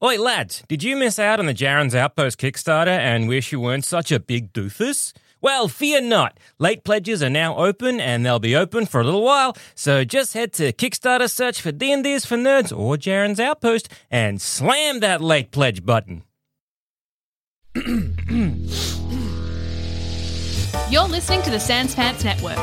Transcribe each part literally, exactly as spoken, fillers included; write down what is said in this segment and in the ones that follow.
Oi, lads, did you miss out on the Jaren's Outpost Kickstarter and wish you weren't such a big doofus? Well, fear not. Late pledges are now open, and they'll be open for a little while, so just head to Kickstarter search for D and D's for Nerds or Jaren's Outpost and slam that late pledge button. You're listening to the Sans Pants Network.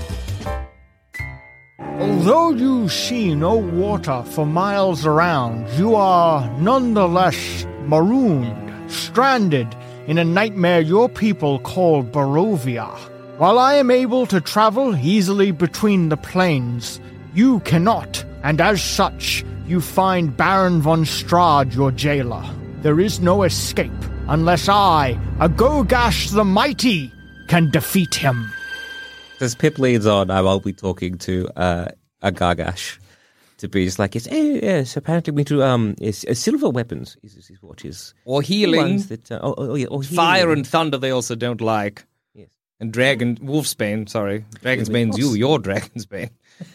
Although you see no water for miles around, you are nonetheless marooned, stranded in a nightmare your people call Barovia. While I am able to travel easily between the planes, you cannot, and as such, you find Baron von Strahd your jailer. There is no escape unless I, Agogash the Mighty, can defeat him. As Pip leads on, I will be talking to uh, Agogash to be just like, yes, eh, yes, apparently we do um, is, uh, silver weapons is, is what is. Or healing. That, uh, oh, oh, yeah, or healing. Fire and thunder they also don't like. Yes. And dragon, wolfsbane, sorry. Dragon's bane's you, you're dragon's bane.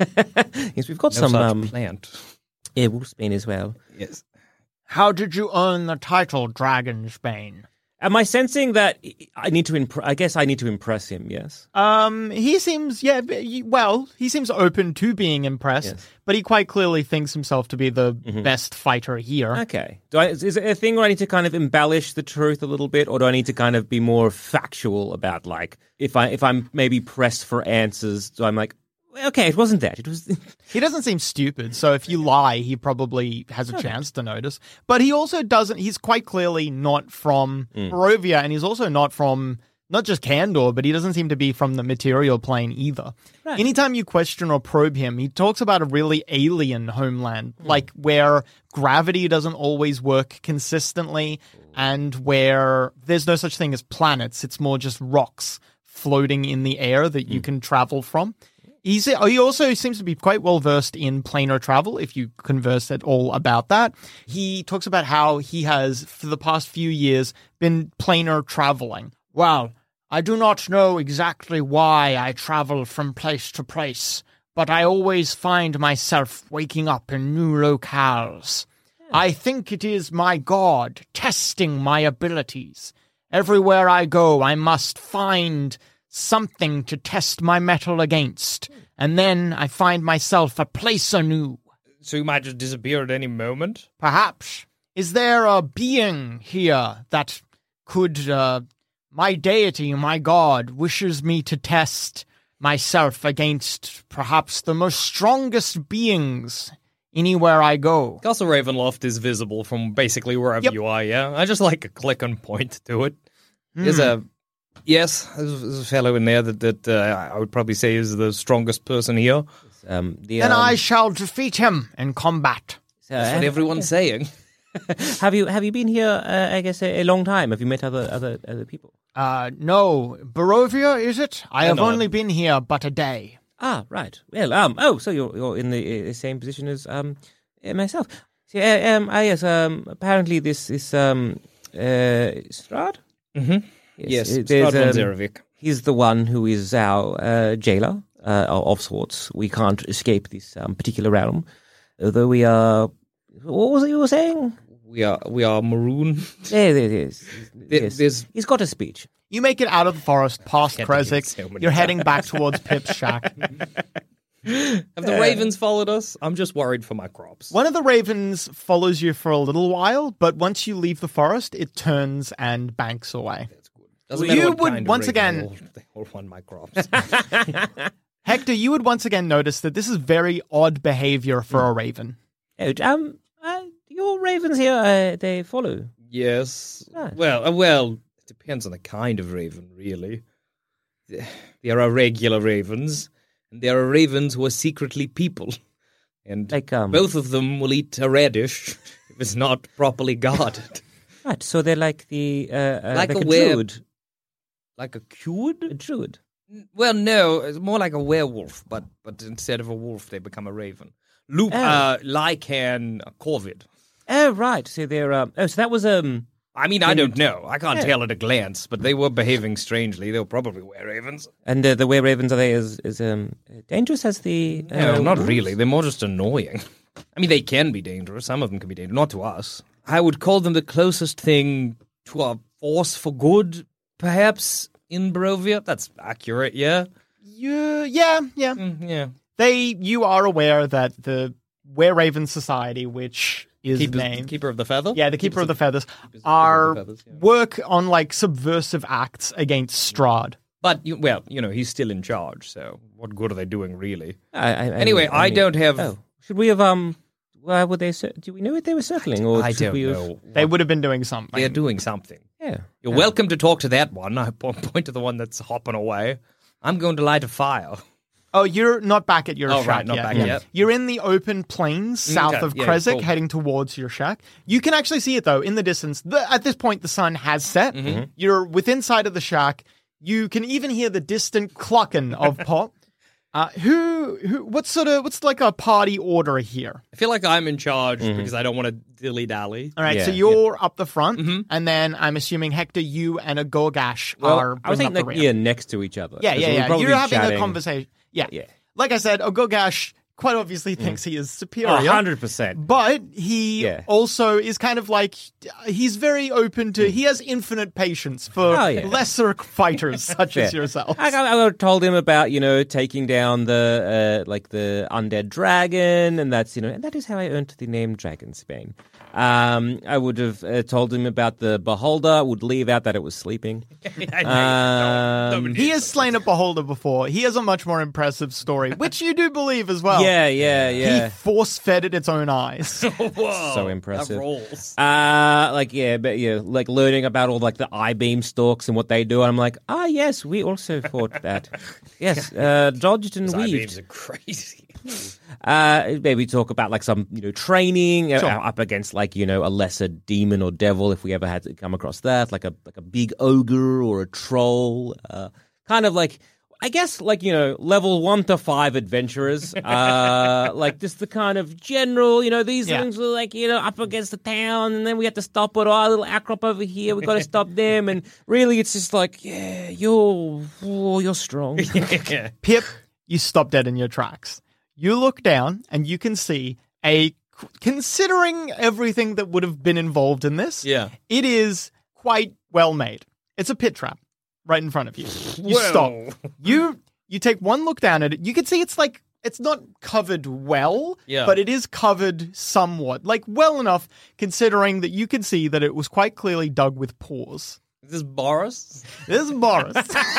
Yes, we've got No some such um, plant. Yeah, wolfsbane as well. Yes. How did you earn the title Dragon's Bane? Am I sensing that I need to imp- I guess I need to impress him, yes? Um, he seems, yeah, well, he seems open to being impressed, Yes. but he quite clearly thinks himself to be the Mm-hmm. best fighter here. Okay. Do I, is it a thing where I need to kind of embellish the truth a little bit, or do I need to kind of be more factual about, like, if, I, if I'm maybe pressed for answers, so I'm like, okay, it wasn't that. It was. He doesn't seem stupid, so if you lie, he probably has a Okay. chance to notice. But he also doesn't, he's quite clearly not from Mm. Barovia, and he's also not from, not just Kandor, but he doesn't seem to be from the material plane either. Right. Anytime you question or probe him, he talks about a really alien homeland, like where gravity doesn't always work consistently, and where there's no such thing as planets, it's more just rocks floating in the air that you can travel from. He's, he also seems to be quite well versed in planar travel, if you converse at all about that. He talks about how he has, for the past few years, been planar traveling. Well, I do not know exactly why I travel from place to place, but I always find myself waking up in new locales. I think it is my god testing my abilities. Everywhere I go, I must find something to test my mettle against, and then I find myself a place anew. So you might just disappear at any moment? Perhaps. Is there a being here that could, uh, my deity, my god, wishes me to test myself against perhaps the most strongest beings anywhere I go? Castle Ravenloft is visible from basically wherever Yep. you are, yeah? I just like a click and point to it. There's a... Yes, there's there's a fellow in there that, that uh, I would probably say is the strongest person here. Um, the, Then um, I shall defeat him in combat. so, That's what have- everyone's saying. Have you have you been here? Uh, I guess a, a long time. Have you met other other other people? Uh, no, Barovia, is it? I Uh, have no. only been here but a day. Ah, right. Well, um, oh, so you're you're in the uh, same position as um uh, myself. So, uh, um, ah, yes. Um, apparently this is um uh Strahd. Mm-hmm. Yes, uh, there's, Strahd von um, Zarevic. He's the one who is our uh, jailer uh, of sorts. We can't escape this um, particular realm, although we are. What was it you were saying? We are we are maroon. There, there, yes. There- yes. there's- He's got a speech. You make it out of the forest past Can't think of Krezik. so many You're heading back towards Pip's shack. Have the ravens followed us? I'm just worried for my crops. One of the ravens follows you for a little while, but once you leave the forest, it turns and banks away. Doesn't You matter what would kind of once raven, again- They all, they all want my crops. Hector, you would once again notice that this is very odd behavior for a raven. Oh, um, uh, your ravens here, uh, they follow. Yes. Ah. Well, uh, well, it depends on the kind of raven, really. There are regular ravens, and there are ravens who are secretly people. And Like, um, both of them will eat a radish if it's not properly guarded. Right, so they're like the, uh, uh Like like, a a, were- druid. Like a cured? A druid. Well, no, it's more like a werewolf, but but instead of a wolf, they become a raven. Loop, Oh. uh, Lycan, Corvid. Oh, right. So they're, um, oh, so that was, um, I mean, I don't know. I can't Yeah. tell at a glance, but they were behaving strangely. They were probably were-ravens. and uh, the were ravens, are they as, as um, dangerous as the. Uh, No, not wolves? really. They're more just annoying. I mean, they can be dangerous. Some of them can be dangerous. Not to us. I would call them the closest thing to a force for good, perhaps, in Barovia. That's accurate, yeah? You, yeah, yeah. Mm, yeah. They, you are aware that the Were Raven Society, which is Keepers, named... Keeper of the Feather? Yeah, the Keeper of the Feathers, Keepers- are Keeper of the Feathers, yeah. work on like subversive acts against Strahd. But, you, well, you know, he's still in charge, so what good are they doing, really? I, I, Anyway, I, mean- don't have... Oh, should we have um? Why would they? cir- Do we know what they were circling? Or I should don't we have- know. They would have been doing something. They're doing something. Yeah. You're welcome to talk to that one. I po- point to the one that's hopping away. I'm going to light a fire. Oh, you're not back at your Oh, shack right, not yet. back Yeah. yet. You're in the open plains south Okay, of yeah, Kresik, cool. heading towards your shack. You can actually see it, though, in the distance. The, at this point, the sun has set. Mm-hmm. You're within sight of the shack. You can even hear the distant clucking of Pop. Uh, who, who, what's sort of, what's like a party order here? I feel like I'm in charge because I don't want to dilly-dally. All right, Yeah, so you're up the front, and then I'm assuming Hector, you, and a Gorgash Well, are I was bringing thinking up the like, rear. yeah, next to each other. Yeah, 'Cause yeah, we'll yeah. probably You're be having a chatting- conversation. Yeah. Yeah. Like I said, Ogogash quite obviously thinks he is Oh, superior. one hundred percent. But he Yeah. also is kind of like, he's very open to, he has infinite patience for Oh, yeah. lesser fighters such as Yeah. yourself. I, I, I told him about, you know, taking down the, uh, like the undead dragon, and that's, you know, and that is how I earned the name Dragonsbane. Um, I would have uh, told him about the beholder, would leave out that it was sleeping. Um, He has slain a beholder before. He has a much more impressive story, which you do believe as well. yeah, yeah, yeah. He force-fed it its own eyes. Whoa, So impressive. That rolls. Uh, like, yeah, but yeah, like learning about all like the I-beam stalks and what they do. And I'm like, ah, yes, we also fought that. Yes, uh, dodged and Those I-beams weaved. are crazy. Uh, maybe talk about like some, you know, training uh, Sure. up against like, you know, a lesser demon or devil if we ever had to come across that, like a like a big ogre or a troll. Uh, kind of like, I guess, like, you know, level one to five adventurers. Uh, like just the kind of general, you know, these Yeah. things are like, you know, up against the town, and then we have to stop it. Oh, a little acrop over here, we got to stop them. And really, it's just like, yeah, you're, oh, you're strong. Yeah. Pip, you stop dead in your tracks. You look down and you can see a, considering everything that would have been involved in this, Yeah. it is quite well made. It's a pit trap right in front of you. You Whoa. stop. You you take one look down at it. You can see it's like, it's not covered well, Yeah. but it is covered somewhat. Like well enough considering that you can see that it was quite clearly dug with paws. Is this Boris? This is Boris.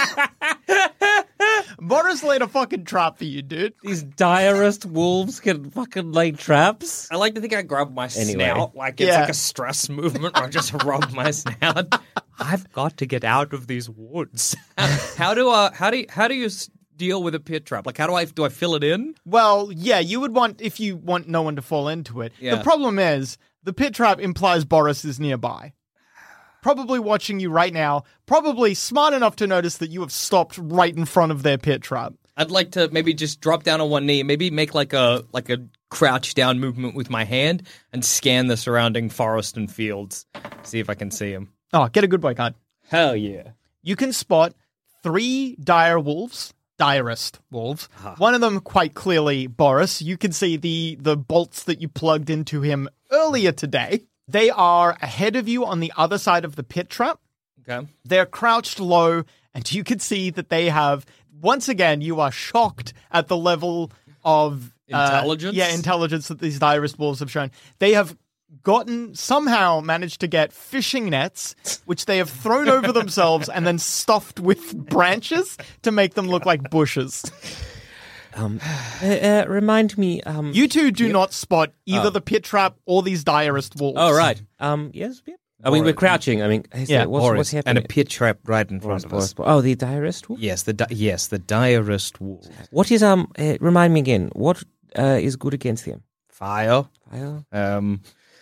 Boris laid a fucking trap for you, dude. These direst wolves can fucking lay traps. I like to think I grab my Anyway. snout like it's Yeah. like a stress movement where I just rub my snout. I've got to get out of these woods. how do I? How do you, how do you s- deal with a pit trap? Like, how do I do I fill it in? Well, yeah, you would want, if you want no one to fall into it. Yeah. The problem is, the pit trap implies Boris is nearby. Probably watching you right now, probably smart enough to notice that you have stopped right in front of their pit trap. I'd like to maybe just drop down on one knee, maybe make like a like a crouch down movement with my hand and scan the surrounding forest and fields, see if I can see him. Oh, get a good boy card. Hell yeah! You can spot three dire wolves, direst wolves. One of them quite clearly Boris. You can see the the bolts that you plugged into him earlier today. They are ahead of you on the other side of the pit trap. Okay. They're crouched low, and you can see that they have, once again, you are shocked at the level of uh, Intelligence? yeah, intelligence that these direst wolves have shown. They have gotten, somehow managed to get fishing nets, which they have thrown over themselves and then stuffed with branches to make them look like bushes. Um, uh, uh, remind me. Um, You two do not spot either the pit trap or these direst wolves. Oh right. Um. Yes. Yep. I mean, we're crouching. I mean, is Yeah, there- what's, Boris, what's and happening? a pit trap right in Boris, front of Boris, us. Boris. Oh, the direst wolf. Yes, the di- yes, the direst wolf. What is um? Uh, remind me again. What uh, is good against him? Fire. Fire. Um.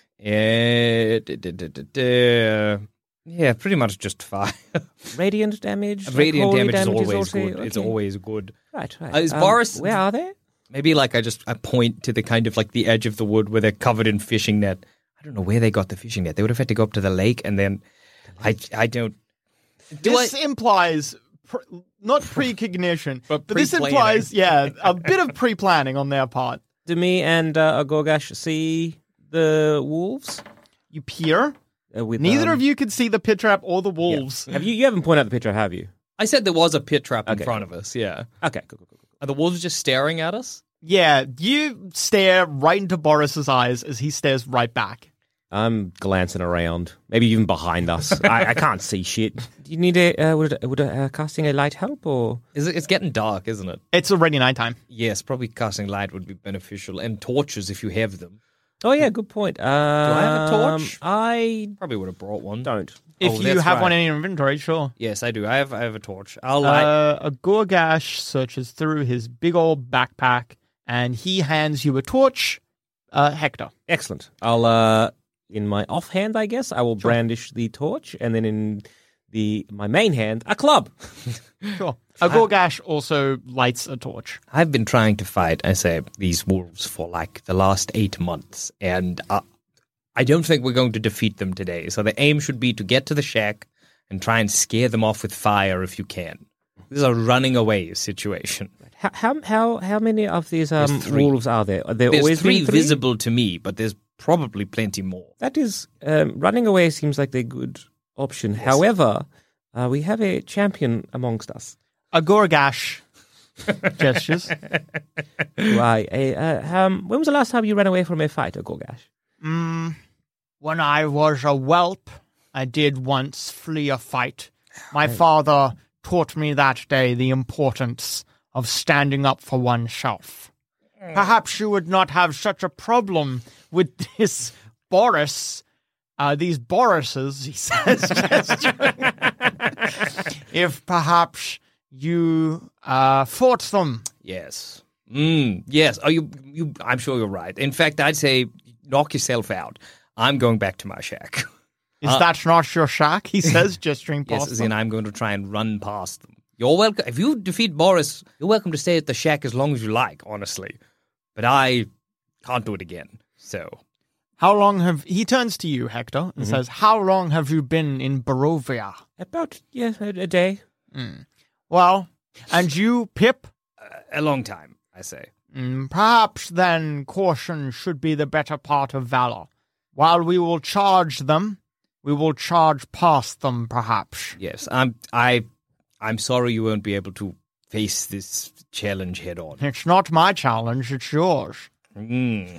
eh, d- d- d- d- d- yeah, pretty much just fire. Radiant damage. like Radiant holy damage is always also- good. It's okay. always good. right. Right. Uh, is Um, Boris- Where are they? Maybe like I just I point to the kind of like the edge of the wood where they're covered in fishing net. I don't know where they got the fishing net. They would have had to go up to the lake, and then I I don't. Do This I? implies pr- not precognition, But but this pre-planning. implies, yeah, a bit of pre-planning on their part. Do me and uh, Agorgash see the wolves? You peer. Uh, with, Neither um, of you could see the pit trap or the wolves. Have you? You haven't pointed out the picture, have you? I said there was a pit trap in Okay, front of us, yeah. Okay, cool, cool, cool. cool. Are the wolves just staring at us? Yeah, you stare right into Boris's eyes as he stares right back. I'm glancing around, maybe even behind us. I, I can't see shit. Do you need a uh, would would uh, casting a light help or? Is it, it's getting dark, isn't it? It's already nighttime. Yes, probably casting light would be beneficial. And torches if you have them. Oh yeah, good point. Um, I have a torch? I Probably would have brought one. don't. If Oh, you that's have one right. in your inventory, sure. Yes, I do. I have I have a torch. I'll light. Uh, a Gorgash searches through his big old backpack and he hands you a torch. Uh, Hector. Excellent. I'll uh, in my offhand, I guess, I will brandish the torch, and then in the my main hand, a club. Sure. A Gorgash also lights a torch. I've been trying to fight, I say, these wolves for like the last eight months, and uh, I don't think we're going to defeat them today. So the aim should be to get to the shack and try and scare them off with fire if you can. This is a running away situation. How how how, how many of these um, There's three. wolves are there? Are there There's always three, been three visible to me, but there's probably plenty more. That is um, running away seems like a good option. However, uh, we have a champion amongst us. A Gorgash gestures. Right. A, uh, um, when was the last time you ran away from a fight, a Gorgash? Mm, when I was a whelp, I did once flee a fight. My father taught me that day the importance of standing up for oneself. Perhaps you would not have such a problem with this Boris, uh, these Borises, he says, gesturing. If perhaps you uh, fought them. Yes. Mm, yes. Oh, you, you. I'm sure you're right. In fact, I'd say knock yourself out. I'm going back to my shack. Is Uh, that not your shack? He says, gesturing Yes, past as them. in I'm going to try and run past them. You're welcome. If you defeat Boris, you're welcome to stay at the shack as long as you like, honestly. But I can't do it again. So, How long have... He turns to you, Hector, and says, how long have you been in Barovia? About yeah, a, a day. Well, and you, Pip? a long time, I say. Mm, perhaps then caution should be the better part of valor. While we will charge them, we will charge past them, perhaps. Yes, I'm. I. I'm sorry you won't be able to face this challenge head on. It's not my challenge, it's yours. Mm.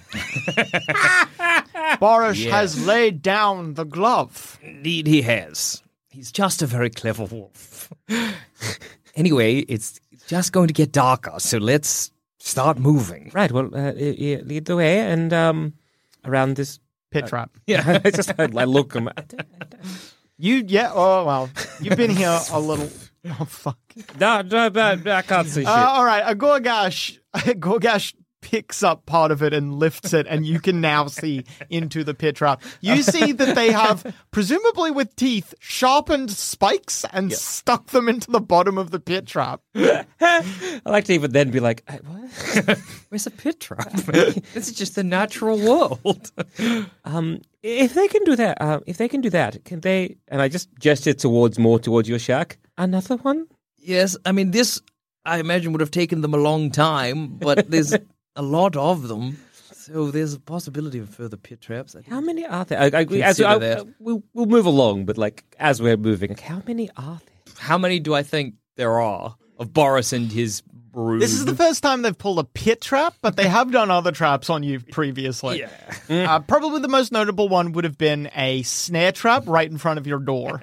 Boris Yes. has laid down the glove. Indeed, he has. He's just a very clever wolf. Anyway, it's just going to get darker, so let's start moving. Right. Well, uh, y- y- lead the way, and um, around this. Pit trap. Yeah. I just I look. I'm, You, yeah, oh, well, you've been here a little... Oh, fuck. no, no, no, no, I can't see shit. Uh, all right, a Gorgash, a Gorgash picks up part of it and lifts it, and you can now see into the pit trap. You see that they have, presumably with teeth, sharpened spikes and stuck them into the bottom of the pit trap. I like to even then be like, "Hey, what? Where's a pit trap? This is just the natural world. Um, if they can do that, uh, if they can do that, can they? And I just gestured towards more towards your shack. Another one? Yes, I mean, this, I imagine, would have taken them a long time, but there's a lot of them. So there's a possibility of further pit traps. I think. How many are there? I, I, as, Consider I, that. we'll, we'll move along, but like as we're moving, like, how many are there? How many do I think there are of Boris and his brood? This is the first time they've pulled a pit trap, but they have done other traps on you previously. Yeah. Uh, probably the most notable one would have been a snare trap right in front of your door.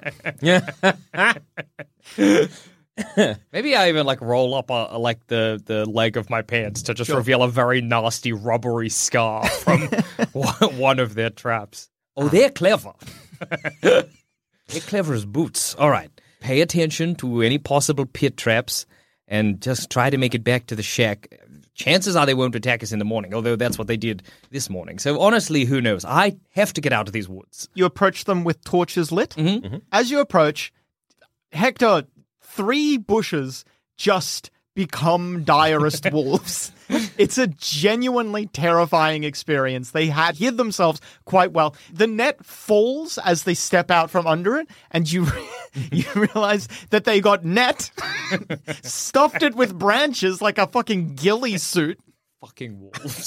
Maybe I even like roll up a, a, like the, the leg of my pants to just reveal a very nasty rubbery scar from one one of their traps. Oh, they're clever. They're clever as boots. All right. Pay attention to any possible pit traps and just try to make it back to the shack. Chances are they won't attack us in the morning, although that's what they did this morning. So honestly, who knows? I have to get out of these woods. You approach them with torches lit. Mm-hmm. As you approach, Hector, three bushes just become direst wolves. It's a genuinely terrifying experience. They had hid themselves quite well. The net falls as they step out from under it, and you you realize that they got net, stuffed it with branches like a fucking ghillie suit. Fucking wolves.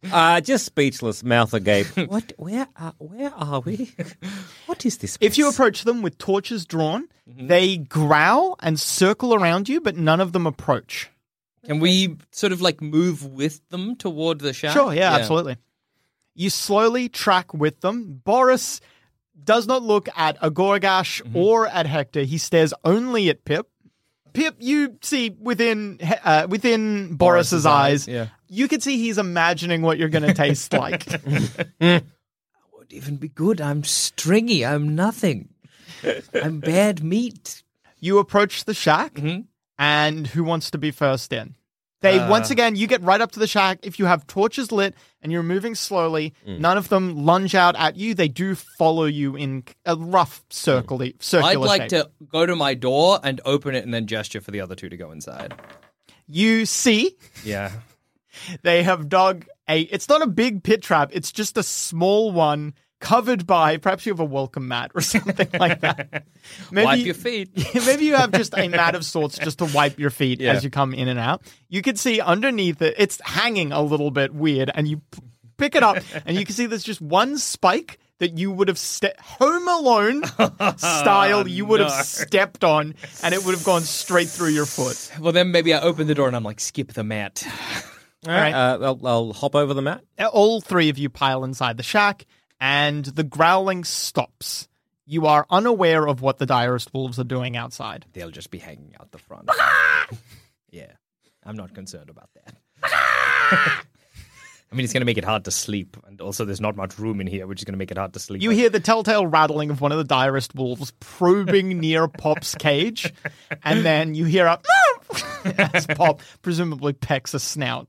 Uh, just speechless, mouth agape. What? Where are, where are we? What is this? If you place? approach them with torches drawn, Mm-hmm. they growl and circle around you, but none of them approach. Can we sort of like move with them toward the shack? Sure, yeah, absolutely. You slowly track with them. Boris does not look at Agorgash Mm-hmm. or at Hector. He stares only at Pip. Pip, you see within uh, within Boris's, Boris's eyes, eyes, yeah. you can see he's imagining what you're going to taste like. Would even be good. I'm stringy. I'm nothing. I'm bad meat. You approach the shack, Mm-hmm. and who wants to be first in? They Uh. once again, you get right up to the shack. If you have torches lit and you're moving slowly, none of them lunge out at you. They do follow you in a rough circle, circular I'd like shape. to go to my door and open it and then gesture for the other two to go inside. You see, Yeah. they have dug a. It's not a big pit trap. It's just a small one covered by. Perhaps you have a welcome mat or something like that. Maybe, Wipe your feet. Maybe you have just a mat of sorts just to wipe your feet Yeah. as you come in and out. You can see underneath it, it's hanging a little bit weird, and you p- pick it up, and you can see there's just one spike that you would have ste- Home Alone style. You would no. have stepped on, and it would have gone straight through your foot. Well, then maybe I open the door and I'm like, skip the mat. All right. Uh, I'll, I'll hop over the mat. All three of you pile inside the shack, and the growling stops. You are unaware of what the direst wolves are doing outside. They'll just be hanging out the front. Yeah. I'm not concerned about that. I mean, it's going to make it hard to sleep. And also, there's not much room in here, which is going to make it hard to sleep. You hear the telltale rattling of one of the direst wolves probing near Pop's cage, and then you hear a as Pop presumably pecks a snout.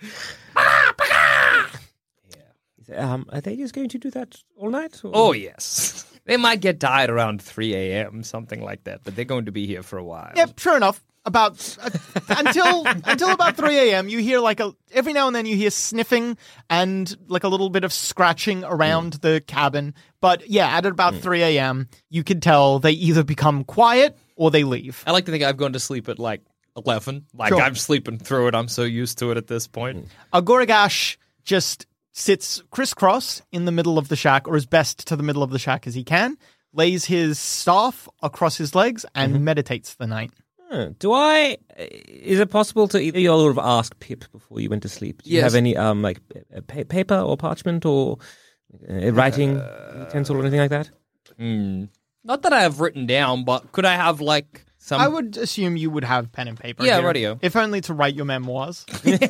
Um, are they just going to do that all night? Or? Oh, yes. They might get tired around three a.m., something like that, but they're going to be here for a while. Yep, sure enough. About uh, until until about three a.m. you hear like a every now and then you hear sniffing and like a little bit of scratching around Mm. the cabin. But yeah, at about three a.m. you can tell they either become quiet or they leave. I like to think I've gone to sleep at like eleven. Like, Sure. I'm sleeping through it. I'm so used to it at this point. Agoragash just sits crisscross in the middle of the shack, or as best to the middle of the shack as he can, lays his staff across his legs, and meditates the night. Huh. Do I? Is it possible to either you all have asked Pip before you went to sleep? Do you Yes. have any um like uh, pa- paper or parchment or uh, writing utensil or anything like that? Hmm. Not that I have written down, but could I have like some. I would assume you would have pen and paper. Yeah, here, radio. If only to write your memoirs.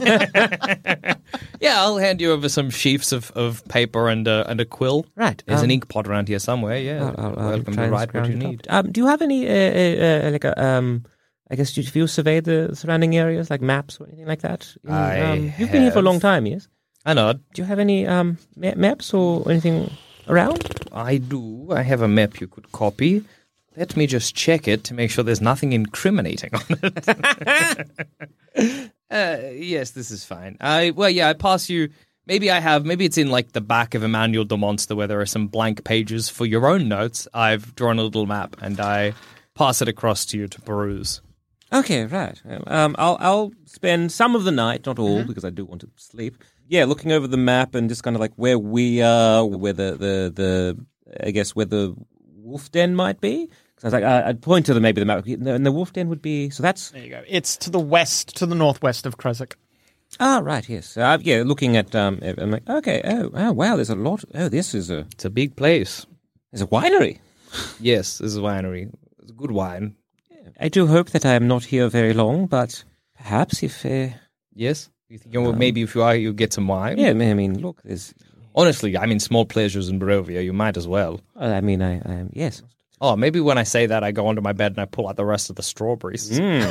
Yeah, I'll hand you over some sheafs of, of paper and, uh, and a quill. Right. There's um, an ink pot around here somewhere. Yeah. I'll, I'll, I'll Welcome try to and write what scrounge you it up. need. Um, do you have any uh, uh, uh, like a um? I guess did you survey the surrounding areas, like maps or anything like that? In, I um, you've been here for a have. long time, yes? I know. Do you have any um ma- maps or anything around? I do. I have a map you could copy. Let me just check it to make sure there's nothing incriminating on it. uh, yes, this is fine. I well, yeah, I pass you. Maybe I have. Maybe it's in like the back of Emmanuel de Monster where there are some blank pages for your own notes. I've drawn a little map and I pass it across to you to peruse. Okay, right. Um, I'll I'll spend some of the night, not all, because I do want to sleep. Yeah, looking over the map and just kind of like where we are, where the the, the I guess where the wolf den might be. Because I was like, I, I'd point to the maybe the map, and the wolf den would be. So that's There you go. It's to the west, to the northwest of Kresik. ah right, yes. Uh, yeah, looking at um, I'm like, okay, oh, oh, wow, there's a lot. Oh, this is a It's a big place. there's a winery. Yes, this is a winery. It's good wine. I do hope that I am not here very long, but perhaps if uh, Yes. You think well, maybe if you are, you get some wine. yeah, I mean, look, there's. Honestly, I mean, small pleasures in Barovia. You might as well. I mean, I, I am yes. Oh, maybe when I say that, I go onto my bed and I pull out the rest of the strawberries.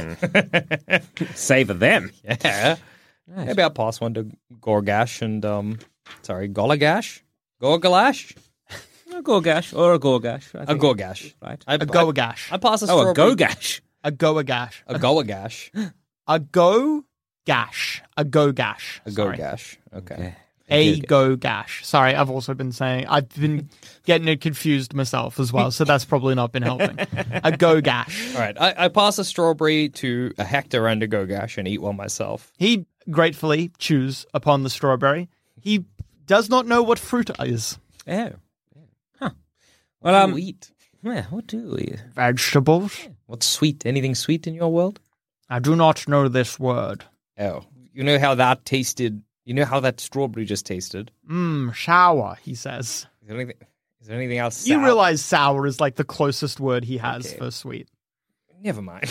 Savor them. Yeah. Maybe I'll pass one to Gorgash and, um, sorry, Golagash? Gorgalash? A Gorgash or a Gorgash. I A think. Gorgash. Right. I, A goagash. I, I pass a Oh, a strawberry. Gogash. A goagash. A Goagash. A go-gash. A go-gash. A Sorry. Gogash. Okay. A go-gash. Sorry, I've also been saying, I've been getting it confused myself as well, so that's probably not been helping. A go-gash. All right. I, I pass a strawberry to a Hector and a Gogash and eat one myself. He gratefully chews upon the strawberry. He does not know what fruit is. Oh. Huh. Well, um, Sweet. yeah, what do we? Vegetables? What's sweet? Anything sweet in your world? I do not know this word. Oh, you know how that tasted? You know how that strawberry just tasted? Mmm, sour, he says. Is there anything, is there anything else? You sour? realize sour is like the closest word he has Okay. for sweet. Never mind.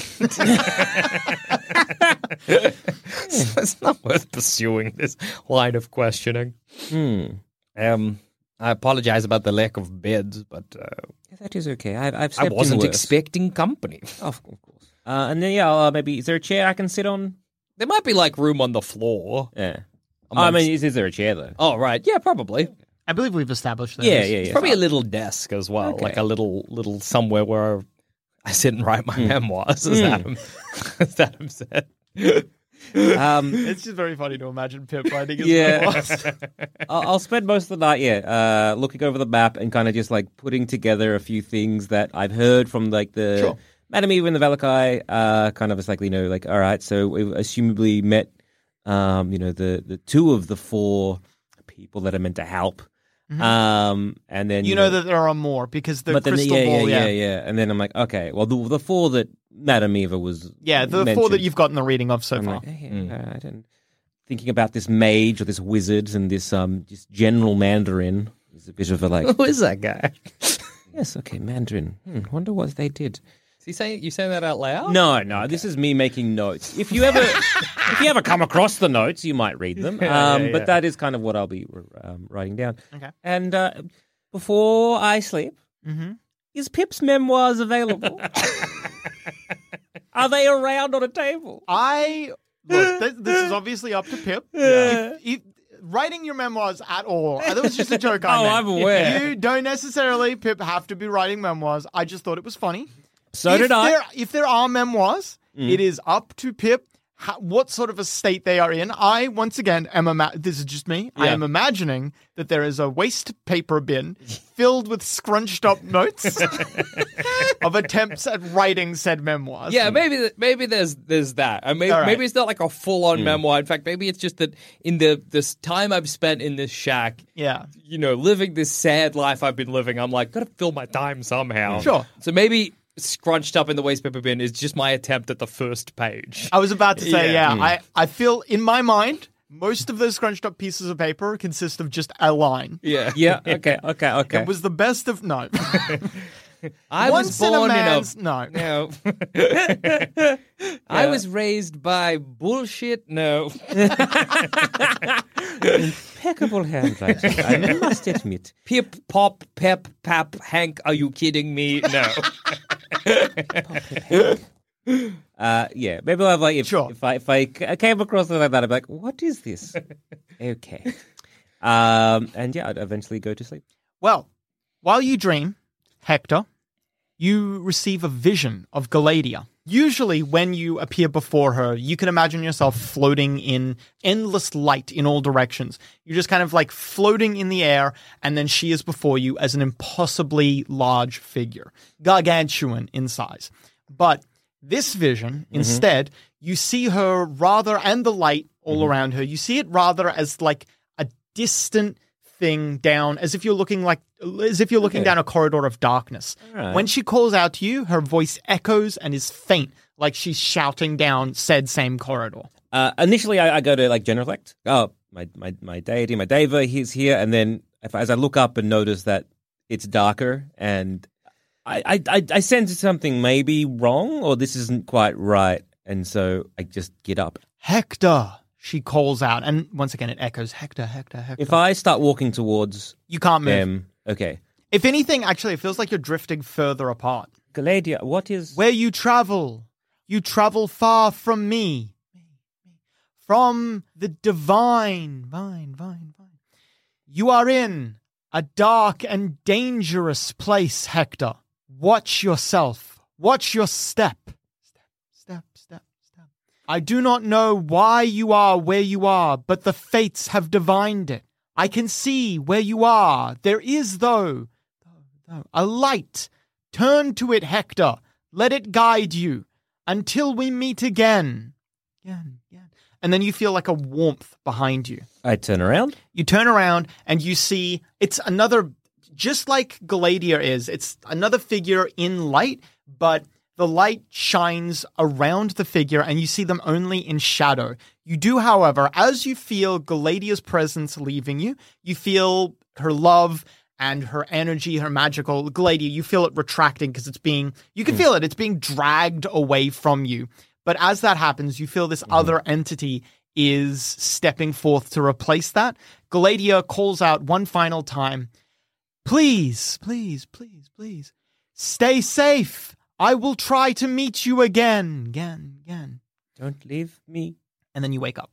It's not worth pursuing this line of questioning. Hmm. Um, I apologize about the lack of beds, but uh, Yeah, that is okay. I've, I've I slept in wasn't worse. expecting company. Of, of course. Uh, and then, yeah, uh, maybe, is there a chair I can sit on? There might be like room on the floor. Yeah. Oh, I amongst- mean, is, is there a chair, though? oh right, yeah, probably. I believe we've established that. Yeah, There's- yeah, It's yeah. probably a little desk as well, Okay. like a little little somewhere where I sit and write my Hmm. memoirs, as Adam, as Adam said. Um, It's just very funny to imagine Pip writing his Yeah. memoirs. I'll, I'll spend most of the night, yeah, uh, looking over the map and kind of just like putting together a few things that I've heard from like the Sure. Madame Eva and the Valakai. Uh, kind of, it's like, you know, like, all right, so we've assumably met, um, you know, the the two of the four people that are meant to help. Um, and then You know that there are more because the but then crystal yeah, ball, yeah, yeah. yeah, yeah, and then I'm like, okay, well, the the four that Madame Eva was, Yeah, the four mentioned. that you've gotten the reading of so I'm far. like, hey, uh, I don't thinking about this mage or this wizard and this um just general Mandarin is a bit of a like. Who is that guy? Yes, okay, Mandarin. Hmm, wonder what they did. Is he saying you saying that out loud? No, no, this is me making notes. If you ever, if you ever come across the notes, you might read them. Um, Yeah, yeah, But yeah. that is kind of what I'll be um, writing down. Okay. And uh, before I sleep, Mhm. is Pip's memoirs available? Are they around on a table? I look. This, this is obviously up to Pip. If, if, writing your memoirs at all. That was just a joke. I Oh, meant. I'm aware. You don't necessarily, Pip, have to be writing memoirs. I just thought it was funny. So if did I. Mm. There, if there are memoirs, it is up to Pip how, what sort of a state they are in. I, once again, am ima- this is just me. I Yeah. am imagining that there is a waste paper bin filled with scrunched up notes of attempts at writing said memoirs. Yeah, maybe th- maybe there's there's that. I mean, All right. maybe it's not like a full on memoir. In fact, maybe it's just that in the this time I've spent in this shack, Yeah. you know, living this sad life I've been living, I'm like, gotta fill my time somehow. Sure. So maybe scrunched up in the waste paper bin is just my attempt at the first page. I was about to say, yeah, Yeah. I, I feel in my mind, most of those scrunched up pieces of paper consist of just a line. Yeah. Yeah. Okay. Okay. Okay. It was the best of no. I Once was born in a in a man's no. No. I was raised by bullshit. No. Impeccable handwriting. I must admit. Pip, pop, pep, pap, Hank, are you kidding me? No. Uh, yeah, maybe I'll have like if, Sure. if I if I c- came across something like that, I'd be like, "What is this?" Okay, um, and yeah, I'd eventually go to sleep. Well, while you dream, Hector, you receive a vision of Galadia. Usually, when you appear before her, you can imagine yourself floating in endless light in all directions. You're just kind of like floating in the air, and then she is before you as an impossibly large figure, gargantuan in size. But this vision, instead, you see her rather, and the light all around her, you see it rather as like a distant thing down, as if you're looking like, as if you're looking Okay. down a corridor of darkness. Alright. When she calls out to you, her voice echoes and is faint, like she's shouting down said same corridor. Uh, initially, I, I go to like genuflect. Oh, my my my deity, my deva, he's here, and then if, as I look up and notice that it's darker, and I I I, I sense something maybe wrong, or this isn't quite right, and so I just get up. Hector, she calls out, and once again it echoes, Hector, Hector, Hector. If I start walking towards you can't move. them, okay, If anything, actually, it feels like you're drifting further apart. Galadia, what is? Where you travel, you travel far from me. From the divine, vine, vine, vine. You are in a dark and dangerous place, Hector. Watch yourself. Watch your step. Step, step, step, step. I do not know why you are where you are, but the fates have divined it. I can see where you are. There is, though, though, though, a light. Turn to it, Hector. Let it guide you until we meet again. Again, again. and then you feel like a warmth behind you. I turn around. You turn around and you see it's another, just like Galadia is, it's another figure in light, but the light shines around the figure and you see them only in shadow. You do, however, as you feel Galadia's presence leaving you, you feel her love and her energy, her magical Galadia, you feel it retracting because it's being, you can mm. feel it, it's being dragged away from you. But as that happens, you feel this mm. other entity is stepping forth to replace that. Galadia calls out one final time, please, please, please, please, stay safe. I will try to meet you again, again, again. Don't leave me. And then you wake up.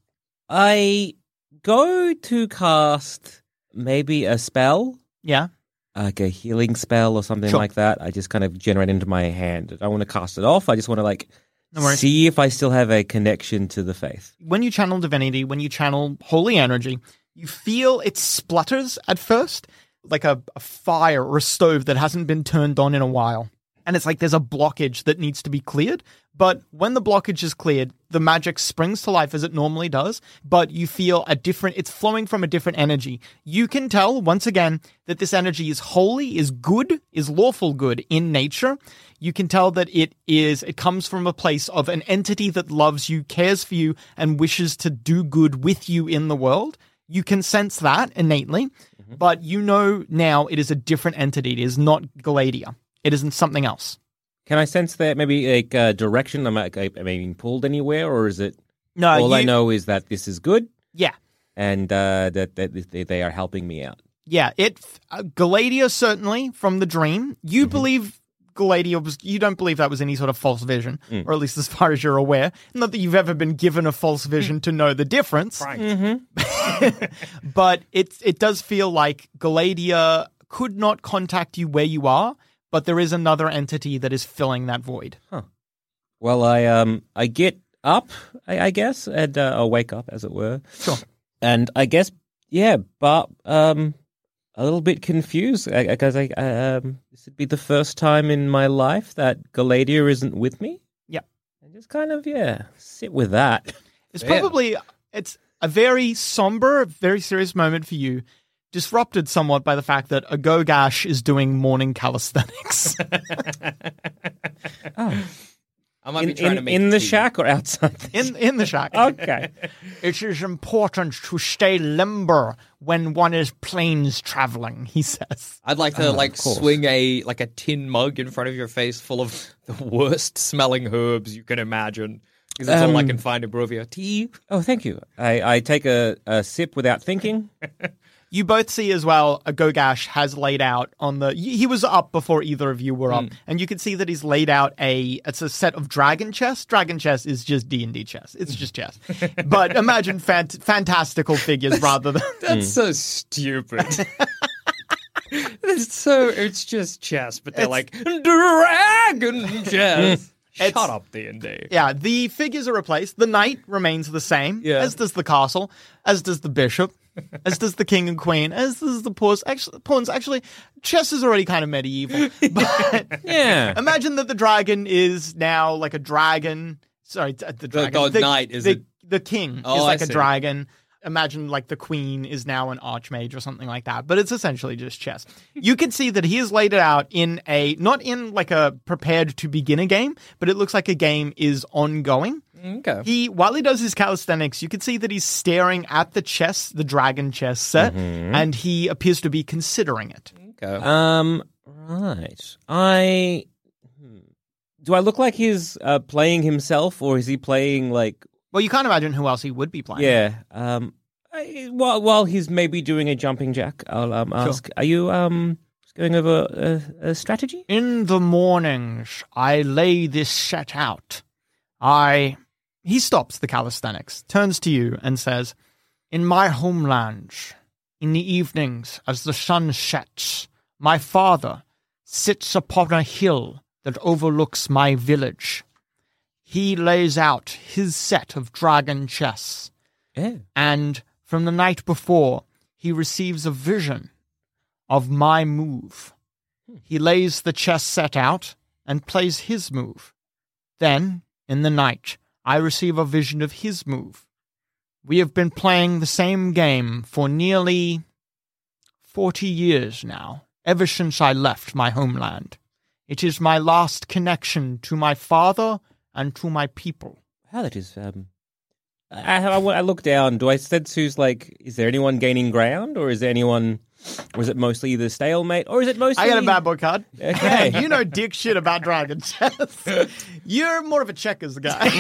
I go to cast maybe a spell. Yeah. Like a healing spell or something Sure. like that. I just kind of generate into my hand. I don't want to cast it off. I just want to like No worries. see if I still have a connection to the faith. When you channel divinity, when you channel holy energy, you feel it splutters at first, like a, a fire or a stove that hasn't been turned on in a while. And it's like there's a blockage that needs to be cleared. But when the blockage is cleared, the magic springs to life as it normally does. But you feel a different, it's flowing from a different energy. You can tell, once again, that this energy is holy, is good, is lawful good in nature. You can tell that it is, it comes from a place of an entity that loves you, cares for you, and wishes to do good with you in the world. You can sense that innately. Mm-hmm. But you know now it is a different entity. It is not Galadia. It isn't something else. Can I sense that maybe like uh, direction? Am I, am I being pulled anywhere, or is it? No, all you, I know is that this is good. Yeah, and uh, that that they, they are helping me out. Yeah, it uh, Galadia certainly from the dream. You mm-hmm. believe Galadia was. You don't believe that was any sort of false vision, mm. or at least as far as you're aware. Not that you've ever been given a false vision to know the difference. Right. Mm-hmm. But it it does feel like Galadia could not contact you where you are. But there is another entity that is filling that void. Huh. Well, I um I get up, I, I guess, and uh, I'll wake up, as it were. Sure. And I guess, yeah, but um a little bit confused because I, I um this would be the first time in my life that Galadia isn't with me. Yeah. And just kind of yeah sit with that. It's yeah. probably it's a very somber, very serious moment for you. Disrupted somewhat by the fact that a Gogash is doing morning calisthenics. oh. I might in, be trying in, to make in it the to shack or outside? The in in the shack. Okay. It is important to stay limber when one is planes traveling, he says. I'd like to Oh, like of course. swing a like a tin mug in front of your face full of the worst smelling herbs you can imagine. Because that's all I Um, can find in Barovia. Tea. Oh, thank you. I, I take a, a sip without thinking. You both see as well, a Gogash has laid out on the... He was up before either of you were up, Mm. and you can see that he's laid out a... It's a set of dragon chess. Dragon chess is just D and D chess. It's just chess. But imagine fant- fantastical figures rather than... That's so stupid. It's so it's just chess, but they're It's- like dragon chess. Shut It's- up, D and D. Yeah, the figures are replaced. The knight remains the same, Yeah. as does the castle, as does the bishop, as does the king and queen, as does the pawns. Actually, pawns. Actually, chess is already kind of medieval. But Yeah. imagine that the dragon is now like a dragon. Sorry, t- the dragon. god knight is the, a- the king Oh, is I like a see. dragon. Imagine like the queen is now an archmage or something like that. But it's essentially just chess. You can see that he has laid it out in a not in like a prepared to begin a game, but it looks like a game is ongoing. Okay. He, while he does his calisthenics, you can see that he's staring at the chess, the dragon chess set, and he appears to be considering it. Okay. Um. Right. I. hmm. Do I look like he's uh, playing himself, or is he playing like? Well, you can't imagine who else he would be playing. Yeah. Um. I, while while he's maybe doing a jumping jack, I'll um ask: Are you um going over a, a strategy? In the mornings, I lay this set out. I. He stops the calisthenics, turns to you, and says, "In my homeland, in the evenings, as the sun sets, my father sits upon a hill that overlooks my village. He lays out his set of dragon chess, Yeah. and from the night before, he receives a vision of my move. He lays the chess set out and plays his move. Then, in the night, I receive a vision of his move. We have been playing the same game for nearly forty years now, ever since I left my homeland. It is my last connection to my father and to my people. How that is. Um, I, I, I look down. Do I sense who's like? Is there anyone gaining ground, or is there anyone? Or is it mostly the stalemate, or is it mostly? I got a bad boy card. Okay. You know dick shit about dragon chess. You're more of a checkers guy.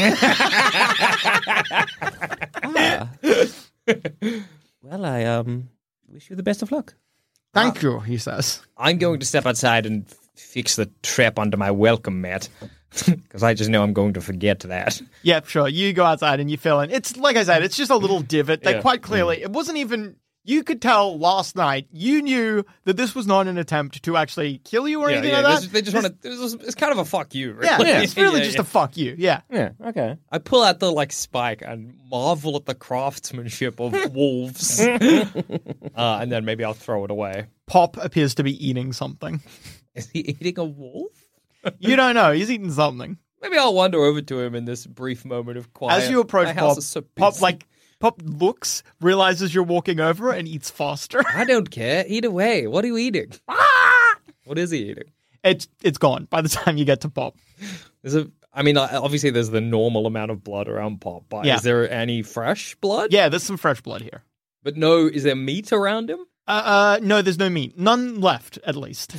Ah. Well, I um wish you the best of luck. Thank you, he says. I'm going to step outside and f- fix the trap under my welcome mat. Because I just know I'm going to forget that. Yep, sure. You go outside and you fill in. It's like I said, it's just a little divot that Yeah. quite clearly, it wasn't even. You could tell last night, you knew that this was not an attempt to actually kill you or Yeah, anything yeah, like this- that. they just This- want to. It's, it's kind of a fuck you. Really. Yeah, it's really Yeah, just yeah. a fuck you. Yeah. Yeah. Okay. I pull out the like spike and marvel at the craftsmanship of wolves, uh, and then maybe I'll throw it away. Pop appears to be eating something. Is he eating a wolf? You don't know. He's eating something. Maybe I'll wander over to him in this brief moment of quiet. As you approach My house Pop, is so Pop busy. like Pop looks, realizes you're walking over, and eats faster. I don't care. Eat away. What are you eating? What is he eating? It's it's gone by the time you get to Pop. There's a. I mean, obviously, there's the normal amount of blood around Pop, but Yeah. is there any fresh blood? Yeah, there's some fresh blood here. But no, is there meat around him? Uh, uh no, there's no meat. None left, at least.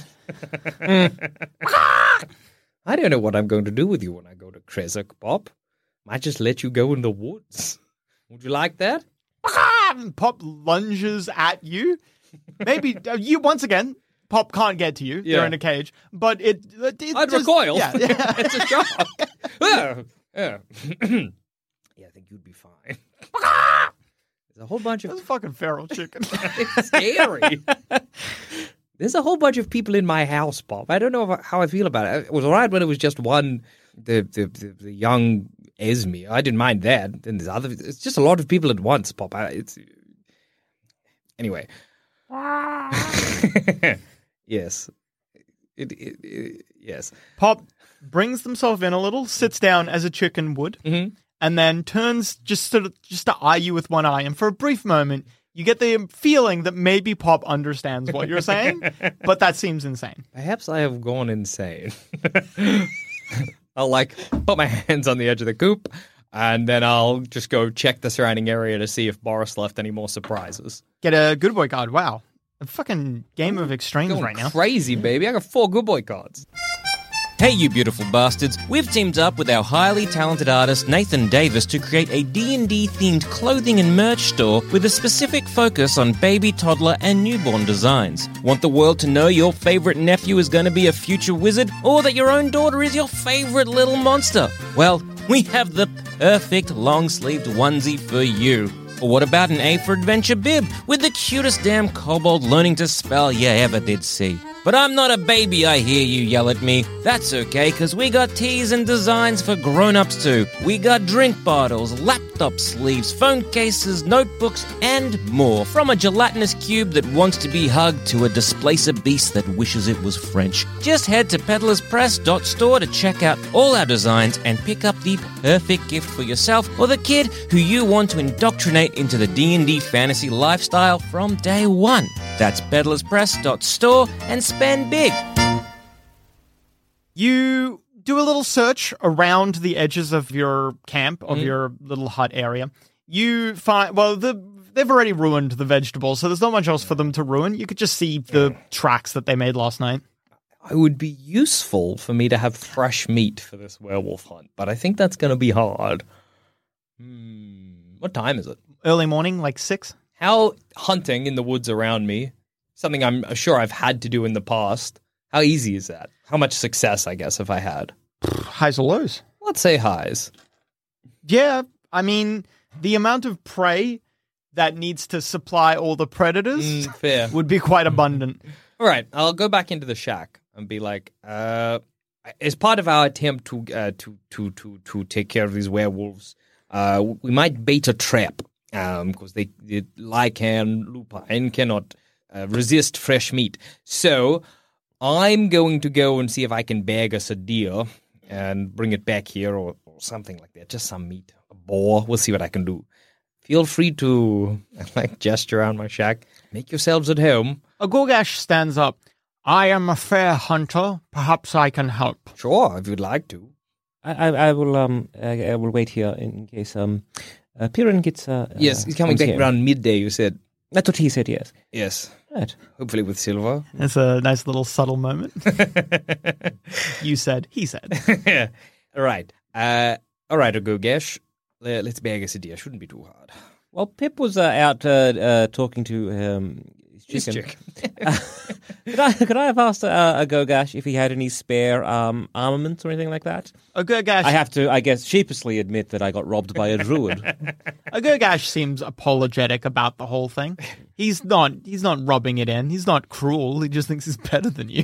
I don't know what I'm going to do with you when I go to Krezuk, Pop. Might just let you go in the woods. Would you like that? Pop lunges at you. Maybe uh, you once again. Pop can't get to you. Yeah. They're in a cage, but it. it, it I'd just- recoil. Yeah, yeah. It's a job. yeah. Yeah. Yeah, I think you'd be fine. There's a whole bunch That's of a fucking feral chicken. it's scary. There's a whole bunch of people in my house, Bob. I don't know how I feel about it. It was all right when it was just one, the the, the, the young Esme. I didn't mind that. Then there's other. It's just a lot of people at once, Bob. I, it's anyway. Yes. It, it, it, yes. Pop brings themselves in a little, sits down as a chicken would, Mhm. and then turns just sort of just to eye you with one eye. And for a brief moment, you get the feeling that maybe Pop understands what you're saying, but that seems insane. Perhaps I have gone insane. I'll like put my hands on the edge of the coop, and then I'll just go check the surrounding area to see if Boris left any more surprises. Get a good boy card. Wow. A fucking game of extremes Going right now. crazy, baby. I got four good boy cards. Hey, you beautiful bastards. We've teamed up with our highly talented artist Nathan Davis to create a D and D-themed clothing and merch store with a specific focus on baby, toddler, and newborn designs. Want the world to know your favorite nephew is going to be a future wizard, or that your own daughter is your favorite little monster? Well, we have the perfect long-sleeved onesie for you. Or what about an A for Adventure bib with the cutest damn kobold learning to spell you ever did see? But I'm not a baby, I hear you yell at me. That's okay, cause we got tees and designs for grown-ups too. We got drink bottles, laptop sleeves, phone cases, notebooks, and more. From a gelatinous cube that wants to be hugged to a displacer beast that wishes it was French. Just head to peddlers press dot store to check out all our designs and pick up the perfect gift for yourself or the kid who you want to indoctrinate into the D and D fantasy lifestyle from day one. That's peddlers press dot store and spend big. You do a little search around the edges of your camp, of your little hut area. You find, well, the they've already ruined the vegetables, so there's not much else for them to ruin. You could just see the tracks that they made last night. It would be useful for me to have fresh meat for this werewolf hunt, but I think that's going to be hard. Hmm. What time is it? Early morning, like six. How hunting in the woods around me, something I'm sure I've had to do in the past, how easy is that? How much success, I guess, have I had? Highs or lows? Let's say highs. Yeah, I mean, the amount of prey that needs to supply all the predators Mm, fair. would be quite abundant. All right, I'll go back into the shack and be like, uh, as part of our attempt to uh, to to to to take care of these werewolves, uh, we might bait a trap um, because they, they Lycan lupine cannot uh, resist fresh meat. So I'm going to go and see if I can bag us a deer and bring it back here or, or something like that. Just some meat, a boar. We'll see what I can do. feel free to like gesture around my shack. Make yourselves at home. A Gogash stands up. I am a fair hunter. Perhaps I can help. Sure, if you'd like to. I, I, I will um I, I will wait here in case um uh, Piran gets uh Yes, uh, he's coming comes back here. around midday, you said. That's what he said. Yes. Yes. Right. Hopefully with silver. It's a nice little subtle moment. You said, he said. All right. Uh, all right, Gogash. Le- Let's bag us a deer. Shouldn't be too hard. Well, Pip was uh, out uh, uh, talking to um, his This chicken. chick. could, I, could I have asked uh, a Gogash if he had any spare um, armaments or anything like that? A Gogash, I have to, I guess, sheepishly admit that I got robbed by a druid. a Gogash seems apologetic about the whole thing. He's not. He's not rubbing it in. He's not cruel. He just thinks he's better than you.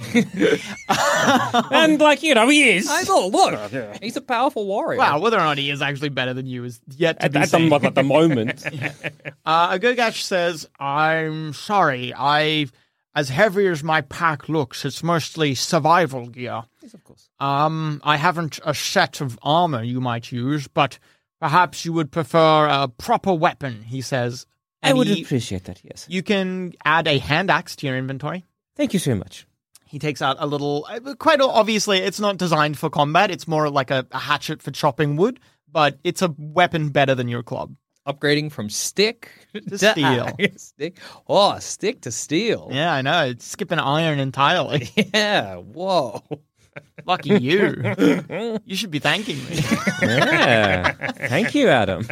And, like, you know, he is. I know, look. He's a powerful warrior. Wow, whether or not he is actually better than you is yet to At, be at, seen. the, at the moment. Uh, a Gogash says, I'm sorry. I, as heavy as my pack looks, it's mostly survival gear. Yes, of course. Um, I haven't a set of armor you might use, but perhaps you would prefer a proper weapon, he says. I And would he- appreciate that, yes. You can add a hand axe to your inventory. Thank you so much. He takes out a little, uh, quite obviously, it's not designed for combat. It's more like a, a hatchet for chopping wood, but it's a weapon better than your club. Upgrading from stick to, steel. stick. Oh, stick to steel. Yeah, I know. It's skipping iron entirely. Yeah. Whoa. Lucky you. You should be thanking me. Yeah. Thank you, Adam.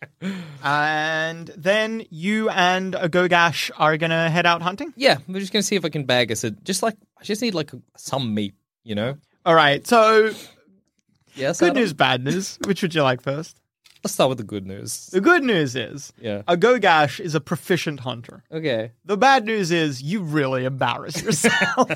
And then you and a Gogash are going to head out hunting? Yeah, we're just gonna see if I can bag us a just like I just need like some meat, you know. All right. So, Yes. good Adam? news, bad news. Which would you like first? Let's start with the good news. The good news is Yeah. a Gogash is a proficient hunter. Okay. The bad news is you really embarrass yourself.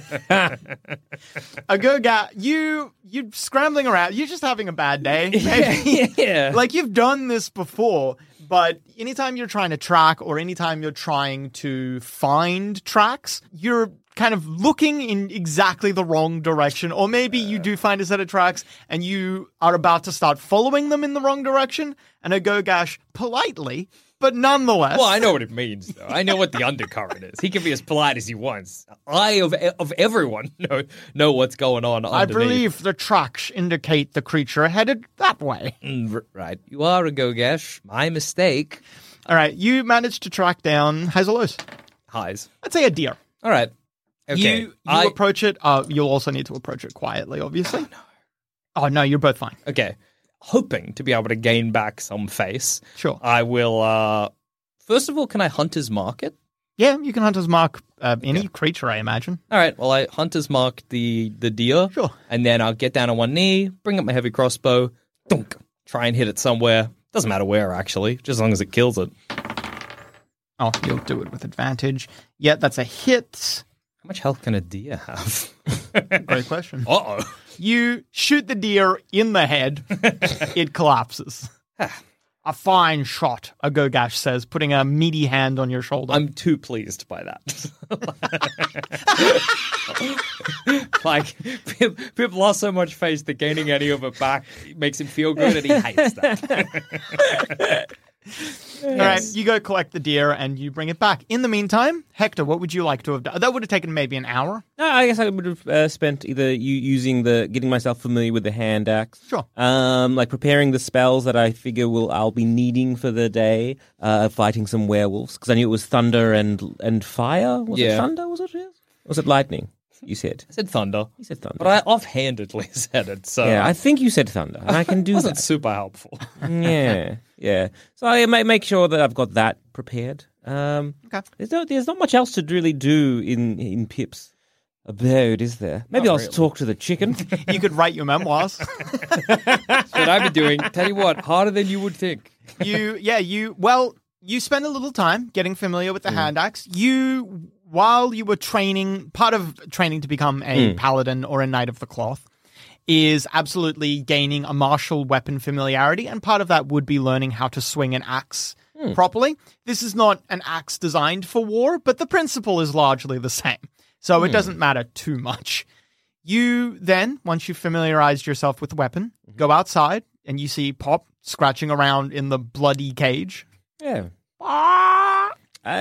A Gogash, you you scrambling around. You're just having a bad day. Maybe. Yeah. Like you've done this before, but anytime you're trying to track or anytime you're trying to find tracks, you're kind of looking in exactly the wrong direction. Or maybe you do find a set of tracks and you are about to start following them in the wrong direction, and a Gogash politely, but nonetheless. Well, I know what it means, though. I know what the undercurrent is. He can be as polite as he wants. I, of of everyone, know, know what's going on I underneath. believe the tracks indicate the creature headed that way. Mm, r- right. You are a Gogash. My mistake. All right, you managed to track down Hazelos. Highs. Let's say a deer. All right. Okay. You, you I, approach it. Uh, you'll also need to approach it quietly, obviously. Oh, no. Oh, no, you're both fine. okay. Hoping to be able to gain back some face. Sure. I will, uh, first of all, can I Hunter's Mark it? Yeah, you can Hunter's Mark uh, any creature, I imagine. All right. Well, I Hunter's Mark the, the deer. Sure. And then I'll get down on one knee, bring up my heavy crossbow, dunk, try and hit it somewhere. Doesn't matter where, actually, just as long as it kills it. Oh, you'll do it with advantage. Yeah, that's a hit. How much health can a deer have? Great question. Uh-oh. You shoot the deer in the head. It collapses. A fine shot, a Gogash says, putting a meaty hand on your shoulder. I'm too pleased by that. Like, Pip, Pip lost so much face that gaining any of it back makes him feel good, and he hates that. All right, you go collect the deer and you bring it back. In the meantime, Hector, what would you like to have done? That would have taken maybe an hour. No, I guess I would have uh, spent either you using the getting myself familiar with the hand axe, Sure. um, like preparing the spells that I figure will I'll be needing for the day, uh, fighting some werewolves because I knew it was thunder and and fire. Was Yeah. it thunder? Was it? Yes. Was it lightning? You said. I said thunder, You said thunder. but I offhandedly said it, so yeah, I think you said thunder, and I can it do wasn't that. super helpful. yeah, yeah. So I make make sure that I've got that prepared. Um, Okay. There's no, there's not much else to really do in in Pip's abode, is there? Maybe Not I'll really. talk to the chicken. You could write your memoirs. What I've been doing, tell you what, harder than you would think. You, yeah, you, well, you spend a little time getting familiar with the hand axe. You, while you were training, part of training to become a paladin or a knight of the cloth is absolutely gaining a martial weapon familiarity, and part of that would be learning how to swing an axe properly. This is not an axe designed for war, but the principle is largely the same, so it doesn't matter too much. You then, once you've familiarized yourself with the weapon, go outside and you see Pop scratching around in the bloody cage. Yeah. I,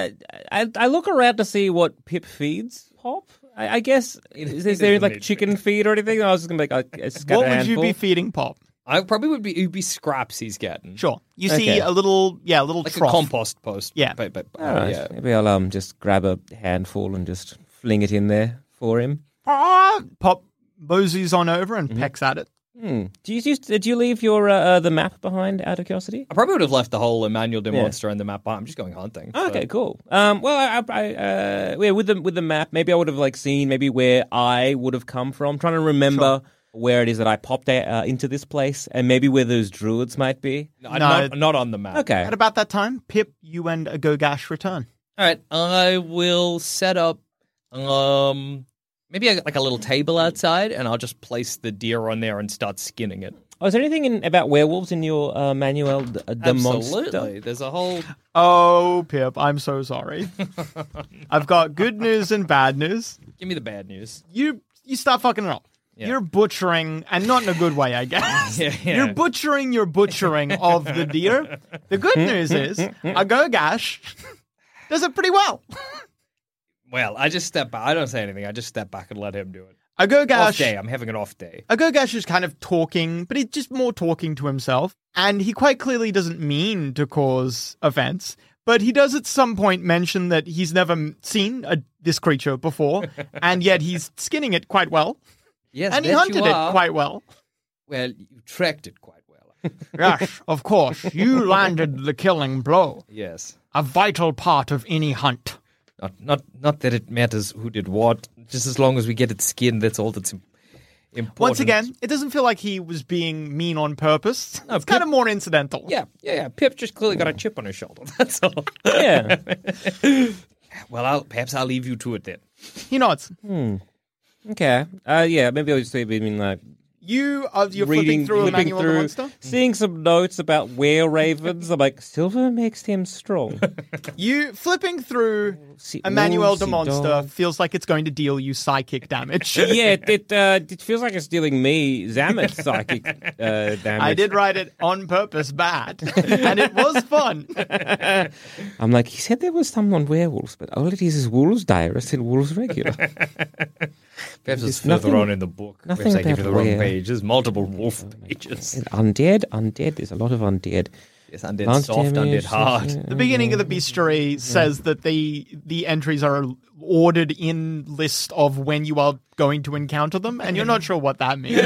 I I look around to see what Pip feeds Pop. I, I guess is, is there like chicken feed or anything? I was just gonna be like, it's got What a would you handful. be feeding Pop? I probably would be. It'd be scraps he's getting. Sure. You see Okay. a little, yeah, a little Like trough. a compost post. Yeah. But, but, All right. yeah. Maybe I'll um just grab a handful and just fling it in there for him. Ah, Pop moseys on over and pecks at it. Hmm. Do you just, did you leave your uh, uh, the map behind out of curiosity? I probably would have left the whole Emmanuel de Yeah. Monster and the map behind. I'm just going hunting. so- Okay, cool. Um, well, I, I, uh, yeah, with the with the map, maybe I would have like seen maybe where I would have come from. I'm trying to remember where it is that I popped uh, into this place, and maybe where those druids might be. No, No. Not, not on the map. Okay. At about that time, Pip, you and Agogash return. All right. I will set up um maybe a, like a little table outside, and I'll just place the deer on there and start skinning it. Oh, is there anything in, about werewolves in your uh, manual? The, the Absolutely. monster? There's a whole. Oh, Pip, I'm so sorry. I've got good news and bad news. Give me the bad news. You you start fucking it up. Yeah. You're butchering, and not in a good way, I guess. Yeah, yeah. You're butchering your butchering of the deer. The good news is, Agogash does it pretty well. Well, I just step back. I don't say anything. I just step back and let him do it. Off Agogash, day. I'm having an off day. Agogash is kind of talking, but he's just more talking to himself. And he quite clearly doesn't mean to cause offense, but he does at some point mention that he's never m- seen a, this creature before, and yet he's skinning it quite well. Yes, And he that hunted you it are. quite well. Well, you tracked it quite well. Yes, of course. You landed the killing blow. Yes. A vital part of any hunt. Not, not, not that it matters who did what. Just as long as we get it skinned, that's all that's im- important. Once again, it doesn't feel like he was being mean on purpose. No, it's kind Pip- of more incidental. yeah, yeah, yeah. Pip just clearly got a chip on his shoulder. That's all. Yeah. Well, I'll, perhaps I'll leave you to it then. He nods. Okay. Uh, yeah, maybe I'll just say, I mean, like, You are you're reading, flipping through flipping Emmanuel through, the Monster. seeing some notes about were ravens. I'm like, silver makes him strong. You flipping through See- Emmanuel wolves, the see Monster dogs. feels like it's going to deal you psychic damage. Yeah, it it, uh, it feels like it's dealing me Zamet psychic uh, damage. I did write it on purpose bad, and it was fun. I'm like, he said there was some on werewolves, but all it is is wolves direst and wolves regular. Perhaps it's There's further nothing- on in the book. nothing Perhaps I give you about the wrong where. page. There's multiple wolf pages. And undead, undead. There's a lot of undead. Yes, undead Lance soft, damage, undead hard. yeah. The beginning of the bestiary says that the the entries are ordered in list of when you are going to encounter them, and you're not sure what that means.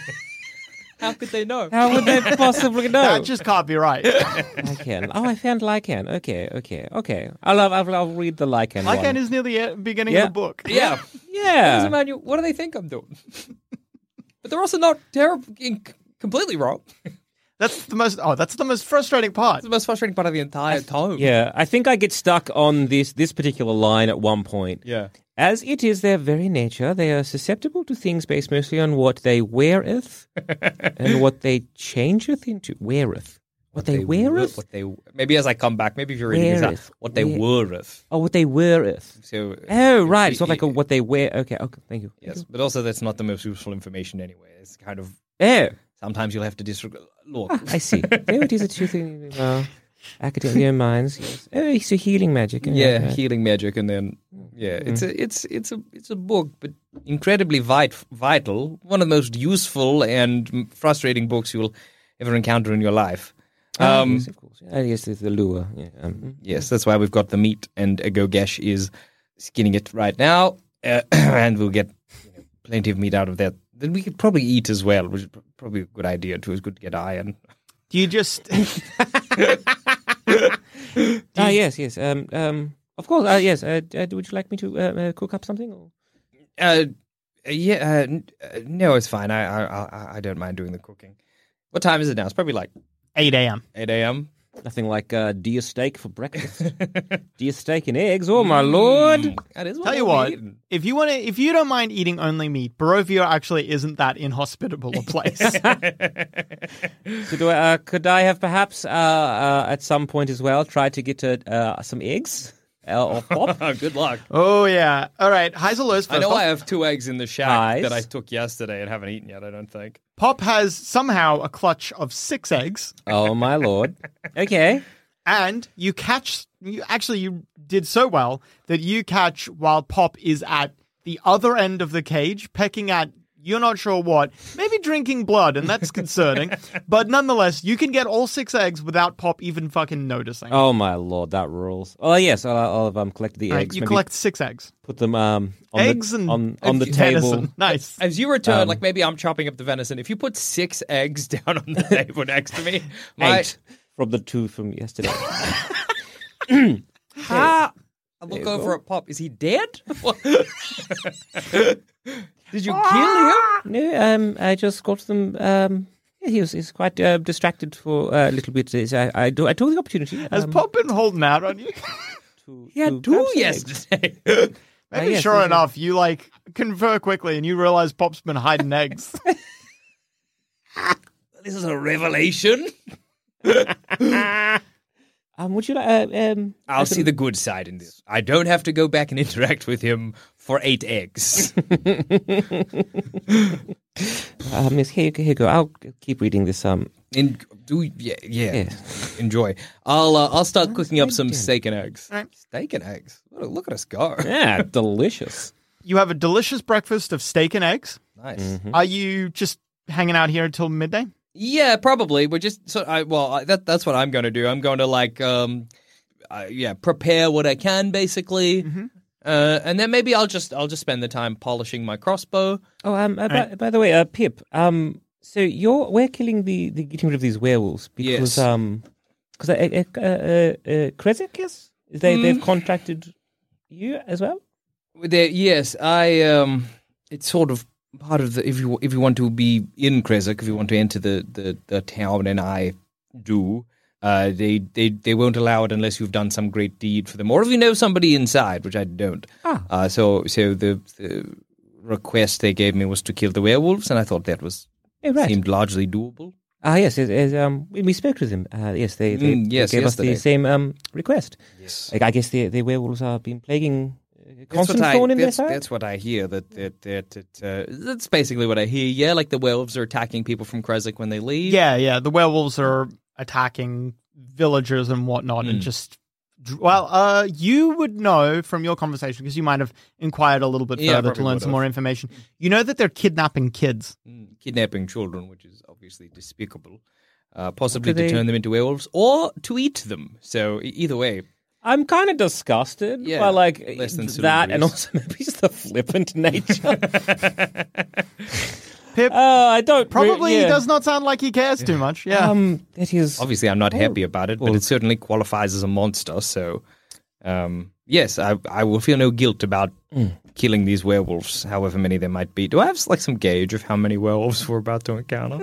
How could they know? How would they possibly know? That just can't be right. Lycan. Oh, I found Lycan. Okay, okay, okay. I'll I'll, I'll read the Lycan one. Lycan is near the uh, beginning Yeah. of the book. Yeah. yeah. Emmanuel, what do they think I'm doing? But they're also not terrible, completely wrong. That's the most. Oh, that's the most frustrating part. It's the most frustrating part of the entire tome. Yeah, I think I get stuck on this this particular line at one point. Yeah. As it is their very nature, they are susceptible to things based mostly on what they weareth and what they changeth into. Weareth. What, they, weareth? What they maybe as I come back, maybe if you're reading this out, Weareth. what they Wear- weareth. Oh, what they weareth. So Oh, right. It's not y- like a, what they wear. Okay, okay, thank you. Yes, but also that's not the most useful information anyway. It's kind of Oh, sometimes you'll have to disregard. Look, I see. There it is, a two thing. Uh, academia minds. Yes. Oh, it's a healing magic. Oh, yeah, okay. healing magic, and then yeah, it's a it's it's a it's a book, but incredibly vit- vital. One of the most useful and frustrating books you will ever encounter in your life. Ah, Um, yes, of course. Ah, yes, there's the lure. Yeah. Um, Yes, that's why we've got the meat, and Agogesh is skinning it right now, uh, and we'll get you know, plenty of meat out of that. Then we could probably eat as well, which is pr- probably a good idea too. It's good to get iron. Do you just? ah, yes, yes. Um, um, of course. Uh, yes. Uh, uh, would you like me to uh, uh, cook up something? Or? Uh, yeah, uh, n- uh, no, it's fine. I, I I I don't mind doing the cooking. What time is it now? It's probably like eight a.m. eight a.m. Nothing like uh, deer steak for breakfast. Deer steak and eggs. Oh my lord! That is what Tell you we'll what, be eating. if you want to, if you don't mind eating only meat, Barovia actually isn't that inhospitable a place. So do I, uh, could I have perhaps uh, uh, at some point as well tried to get uh, uh, some eggs uh, or pop? Good luck. Oh yeah. All right. Highs or lows first. I know Pop, I have two eggs in the shack Highs. that I took yesterday and haven't eaten yet. I don't think. Pop has somehow a clutch of six eggs. Oh my lord! Okay. And you catch, you actually, you did so well that you catch while Pop is at the other end of the cage, pecking at, you're not sure what, maybe drinking blood, and that's concerning. But nonetheless, you can get all six eggs without Pop even fucking noticing. Oh my lord, that rules. Oh yes, I'll, I'll have um, collected the Right, eggs. you maybe collect six eggs. put them um, on Eggs the, and on, on the venison. table. Nice. As you return, Um, like maybe I'm chopping up the venison. If you put six eggs down on the table next to me, my, Eight from the two from yesterday. Ah, I look There you over go. at Pop. Is he dead? What? Did you kill him? No, um, I just got them. Um, yeah, he was he's quite uh, distracted for uh, a little bit. I, I, do, I took the opportunity. Has um, Pop been holding out on you? to, He had to two grab some eggs. yesterday. Maybe yes, sure yes, yes. enough, you like confer quickly and you realize Pop's been hiding eggs. This is a revelation. Um, would you like? Uh, um, I'll see the good side in this. I don't have to go back and interact with him for eight eggs. um, yes, here, here you go. I'll keep reading this. Um, In, do yeah, yeah. Yeah. Enjoy. I'll uh, I'll start cooking up some steak and eggs. Right. Steak and eggs. Look, look at us go. yeah, delicious. You have a delicious breakfast of steak and eggs. Nice. Are you just hanging out here until midday? Yeah, probably. We're just so. I well, I, that that's what I'm going to do. I'm going to like um, uh, yeah, prepare what I can basically, uh, and then maybe I'll just I'll just spend the time polishing my crossbow. Oh, um, uh, by, by the way, uh, Pip. Um, so you're we're killing the, the getting rid of these werewolves because Yes. um, because uh, uh, uh, uh, Krezek, yes, they Mm. they've contracted you as well. There, yes, I um, it's sort of part of the if you if you want to be in Krezek, if you want to enter the, the, the town, and I do, uh, they, they they won't allow it unless you've done some great deed for them, or if you know somebody inside, which I don't. Ah. Uh, so so the, the request they gave me was to kill the werewolves, and I thought that was Yeah, right. seemed largely doable. Ah, yes, yes, yes, um, we, we spoke with them. Uh, yes, they, they, Mm, yes, they gave yesterday. us the same um, request. Yes. Like, I guess the, the werewolves have been plaguing uh, That's constant what, I, thorn in their that's, side. that's what I hear. That that that, that uh, that's basically what I hear. Yeah, like the werewolves are attacking people from Krezek when they leave. Yeah, yeah. The werewolves are attacking villagers and whatnot, and just well, uh, you would know from your conversation because you might have inquired a little bit Yeah, further to probably learn would some have. more information. You know that they're kidnapping kids. Mm, kidnapping children, which is obviously despicable. Uh, possibly Do to they- turn them into werewolves or to eat them. So e- either way, I'm kind of disgusted Yeah, by like less than that, and civil also maybe just the flippant nature. Pip, uh, I don't probably yeah. he does not sound like he cares too much. Yeah. Um, that is obviously I'm not happy about it, but well- it certainly qualifies as a monster. So um, yes, I I will feel no guilt about killing these werewolves, however many there might be. Do I have like some gauge of how many werewolves we're about to encounter?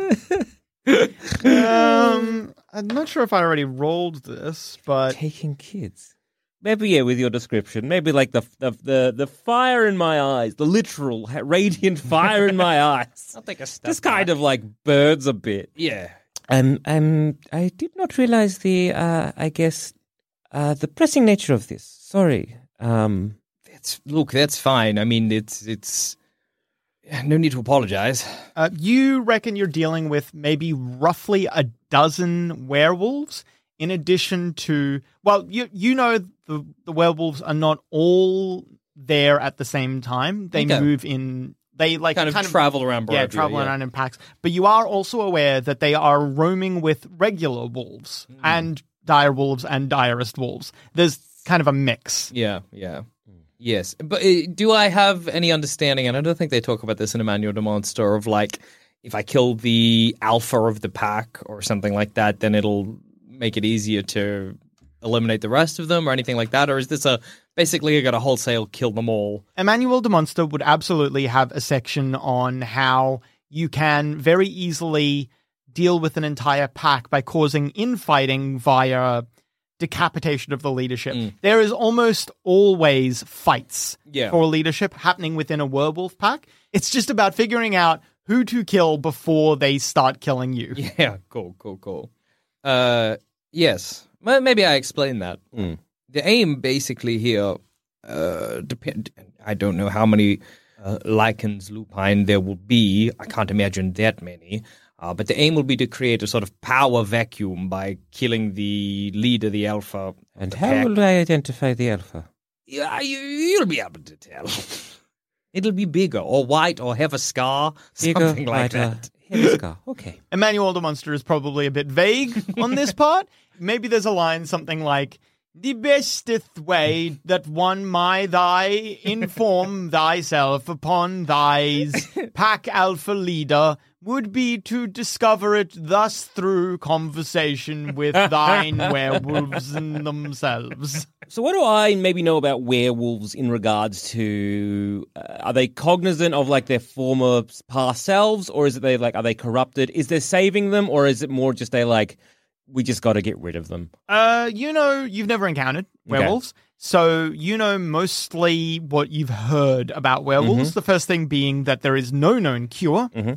um, I'm not sure if I already rolled this, but taking kids. Maybe yeah, with your description, maybe like the the the, the fire in my eyes, the literal ha- radiant fire in my eyes. I'll take a step. Just kind of like birds a bit. yeah. Um, um, I did not realize the, uh, I guess, uh, the pressing nature of this. Sorry. Um, That's look, that's fine. I mean, it's it's no need to apologize. Uh, you reckon you're dealing with maybe roughly a dozen werewolves, in addition to, well, you you know the the werewolves are not all there at the same time. They Okay. move in. They like Kind of travel around Yeah, Barovia, travel yeah. around in packs. But you are also aware that they are roaming with regular wolves Hmm. and dire wolves and direst wolves. There's kind of a mix. Yeah, yeah. Yes. But uh, do I have any understanding, and I don't think they talk about this in Emmanuel de Monster, of like, if I kill the alpha of the pack or something like that, then it'll make it easier to eliminate the rest of them or anything like that? Or is this a, basically I got to wholesale kill them all? Emmanuel de Monster would absolutely have a section on how you can very easily deal with an entire pack by causing infighting via decapitation of the leadership. There is almost always fights Yeah. for leadership happening within a werewolf pack. It's just about figuring out who to kill before they start killing you. Yeah, cool, cool, cool. Uh, yes. Well, maybe I explain that. The aim basically here, uh, depend. I don't know how many uh, lichens, lupine there will be. I can't imagine that many. Uh, but the aim will be to create a sort of power vacuum by killing the leader, the alpha. And the how pack. will I identify the alpha? Yeah, you, you'll be able to tell. It'll be bigger or white or have a scar, Bigger, something like lighter, that. heavy scar. Okay. Emmanuel the Monster is probably a bit vague on this part. Maybe there's a line something like, the besteth way that one may thy inform thyself upon thy's pack alpha leader would be to discover it thus through conversation with thine werewolves in themselves. So what do I maybe know about werewolves in regards to, uh, are they cognizant of like their former past selves, or is it they like, are they corrupted? Is there saving them, or is it more just they like, we just got to get rid of them? Uh, you know, you've never encountered werewolves. Okay. So you know mostly what you've heard about werewolves. Mm-hmm. The first thing being that there is no known cure. Mm-hmm.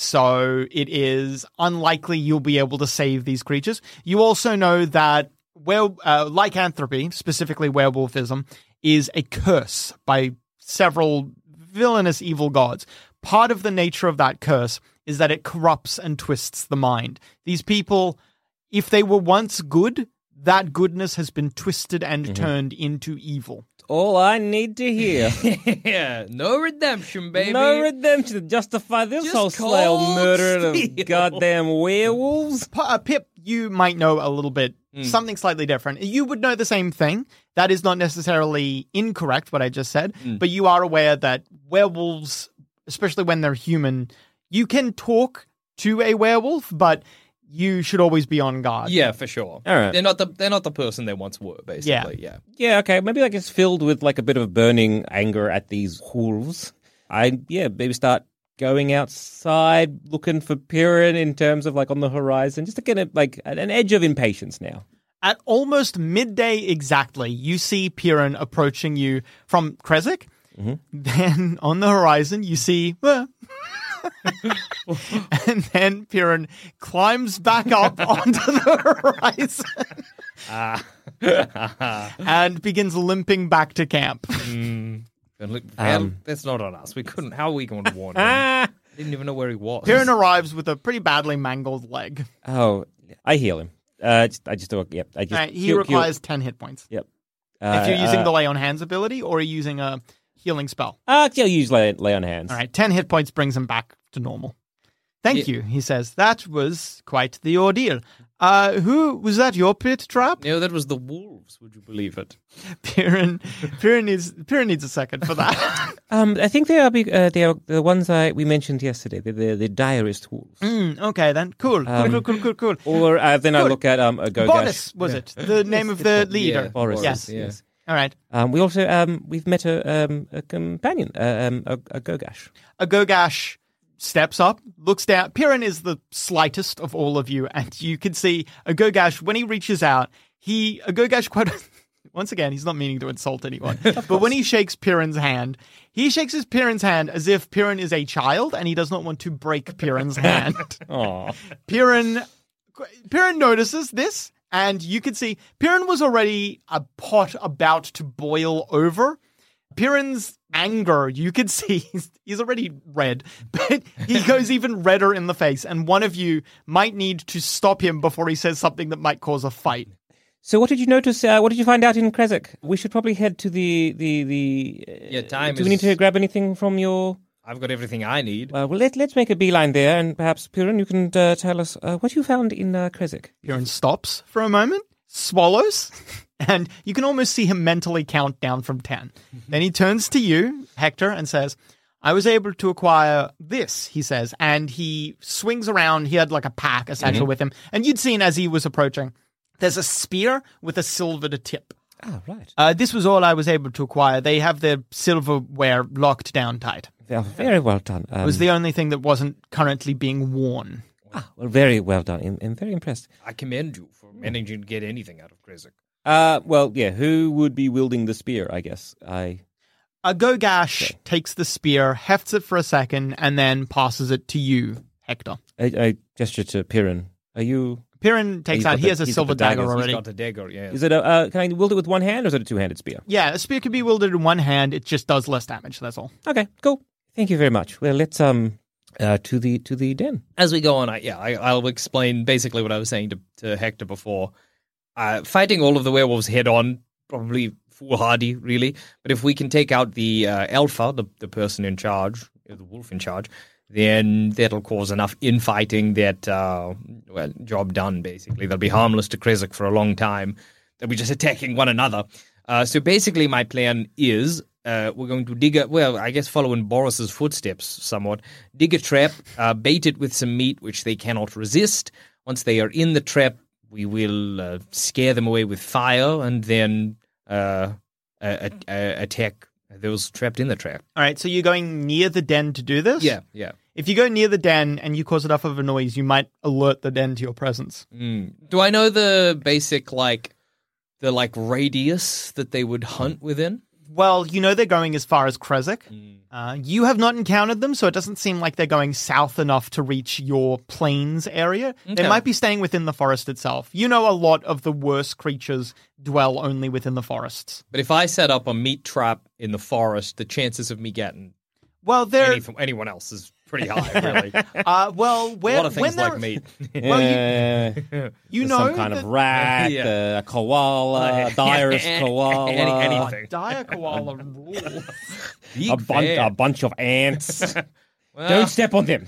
So it is unlikely you'll be able to save these creatures. You also know that were- uh, lycanthropy, specifically werewolfism, is a curse by several villainous evil gods. Part of the nature of that curse is that it corrupts and twists the mind. These people, if they were once good, that goodness has been twisted and mm-hmm. turned into evil. All I need to hear. Yeah, no redemption, baby. No redemption to justify this Just wholesale murder steel. of goddamn werewolves. P- uh, Pip, you might know a little bit, mm. something slightly different. You would know the same thing. That is not necessarily incorrect, what I just said, mm. but you are aware that werewolves, especially when they're human, you can talk to a werewolf, but you should always be on guard. Yeah, for sure. All right. They're not the they're not the person they once were, basically. Yeah. Yeah. Yeah, okay. Maybe like it's filled with like a bit of burning anger at these wolves. I yeah, maybe start going outside looking for Piran in terms of like on the horizon, just to get a, like an edge of impatience now. At almost midday exactly, you see Piran approaching you from Krezk. Mm-hmm. Then on the horizon, you see... Uh, and then Piran climbs back up onto the horizon uh. and begins limping back to camp. Mm. Um, That's not on us. We couldn't. How are we going to warn him? Didn't even know where he was. Piran arrives with a pretty badly mangled leg. Oh, I heal him. Uh, just, I just do. Yep. I just. Right, he heal, requires heal. ten hit points. Yep. Uh, if you're using uh, the Lay on Hands ability, or are you using a healing spell? Uh, I'll use lay, lay on hands. All right, ten hit points brings him back to normal. Thank yeah. you, he says. That was quite the ordeal. Uh, who was that? Your pit trap? No, that was the wolves. Would you believe it? Piran, Piran needs Piran needs a second for that. um, I think they are big, uh, they are the ones I we mentioned yesterday. They're the the diarist wolves. Mm, okay, then cool, um, cool, cool, cool, cool. Or uh, then cool. I look at um a Gogash. Boris was yeah. it the name of the leader? Yeah, Boris. Yes. yes. yes. All right. Um, we also um we've met a um a companion, uh, um a, a Gogash. A Gogash steps up, looks down. Piran is the slightest of all of you, and you can see a Gogash when he reaches out. He a Gogash quite. Once again, he's not meaning to insult anyone, but when he shakes Piran's hand, he shakes his Piran's hand as if Piran is a child, and he does not want to break Piran's hand. Aww. Piran, Piran notices this. And you can see Piran was already a pot about to boil over. Piran's anger, you can see he's, he's already red, but he goes even redder in the face. And one of you might need to stop him before he says something that might cause a fight. So what did you notice? Uh, what did you find out in Krezk? We should probably head to the... the, the uh, yeah, time Do is... we need to grab anything from your... I've got everything I need. Uh, well, let, let's make a beeline there, and perhaps, Piran, you can uh, tell us uh, what you found in uh, Krezk. Piran stops for a moment, swallows, and you can almost see him mentally count down from ten. Then he turns to you, Hector, and says, I was able to acquire this, he says, and he swings around. He had like a pack, a satchel mm-hmm. with him, and you'd seen as he was approaching, there's a spear with a silvered tip. Oh, right. Uh, this was all I was able to acquire. They have their silverware locked down tight. They are very well done. Um, it was the only thing that wasn't currently being worn. Ah, well, very well done. I'm, I'm very impressed. I commend you for managing to get anything out of Krezk. Uh, well, yeah, who would be wielding the spear, I guess? I... A Gogash okay. takes the spear, hefts it for a second, and then passes it to you, Hector. I, I gesture to Piran. Are you... Piran takes out, he has a silver dagger already. He's got a dagger, yeah. Is it a, uh, can I wield it with one hand, or is it a two-handed spear? Yeah, a spear can be wielded in one hand, it just does less damage, that's all. Okay, cool. Thank you very much. Well, let's um uh, to the to the den. As we go on, I, yeah, I, I'll explain basically what I was saying to, to Hector before. Uh, fighting all of the werewolves head on, probably foolhardy, really. But if we can take out the uh, alpha, the, the person in charge, the wolf in charge, then that'll cause enough infighting that, uh, well, job done, basically. They'll be harmless to Krezk for a long time. They'll be just attacking one another. Uh, so basically my plan is uh, we're going to dig a, well, I guess follow in Boris's footsteps somewhat, dig a trap, uh, bait it with some meat which they cannot resist. Once they are in the trap, we will uh, scare them away with fire and then uh, uh, uh, attack those trapped in the trap. All right, so you're going near the den to do this? Yeah, yeah. If you go near the den and you cause enough of a noise, you might alert the den to your presence. Mm. Do I know the basic, like, the, like, radius that they would hunt within? Well, you know they're going as far as Krezk. Mm. Uh, you have not encountered them, so it doesn't seem like they're going south enough to reach your plains area. Okay. They might be staying within the forest itself. You know a lot of the worst creatures dwell only within the forests. But if I set up a meat trap in the forest, the chances of me getting Well, they're... any from anyone else is pretty high, really. Uh, well, where, a lot of things when they're- like meat. Well, you, Uh, you there's know some kind that- of rat, Yeah. uh, a koala, a direst koala, Any- Oh, anything. dire koala rule. Big a, bun- fan. a bunch of ants. Well, Don't step on them.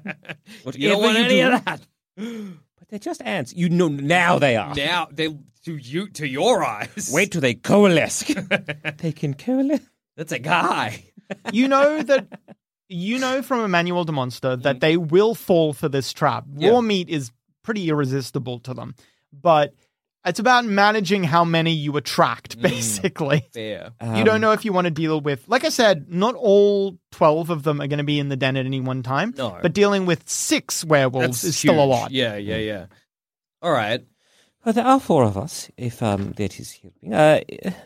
you don't want any do, of that. But they're just ants. You know now they are. Now, they to you to your eyes. Wait till they coalesce. They can coalesce. That's a guy. You know that... You know from Emmanuel de Monster that they will fall for this trap. Yeah. Raw meat is pretty irresistible to them. But it's about managing how many you attract, basically. Fair. You don't know if you want to deal with... Like I said, not all twelve of them are going to be in the den at any one time. No. But dealing with six werewolves That's is still a huge. lot. Yeah, yeah, yeah. All right. Well, there are four of us, if um, that is helping. Uh,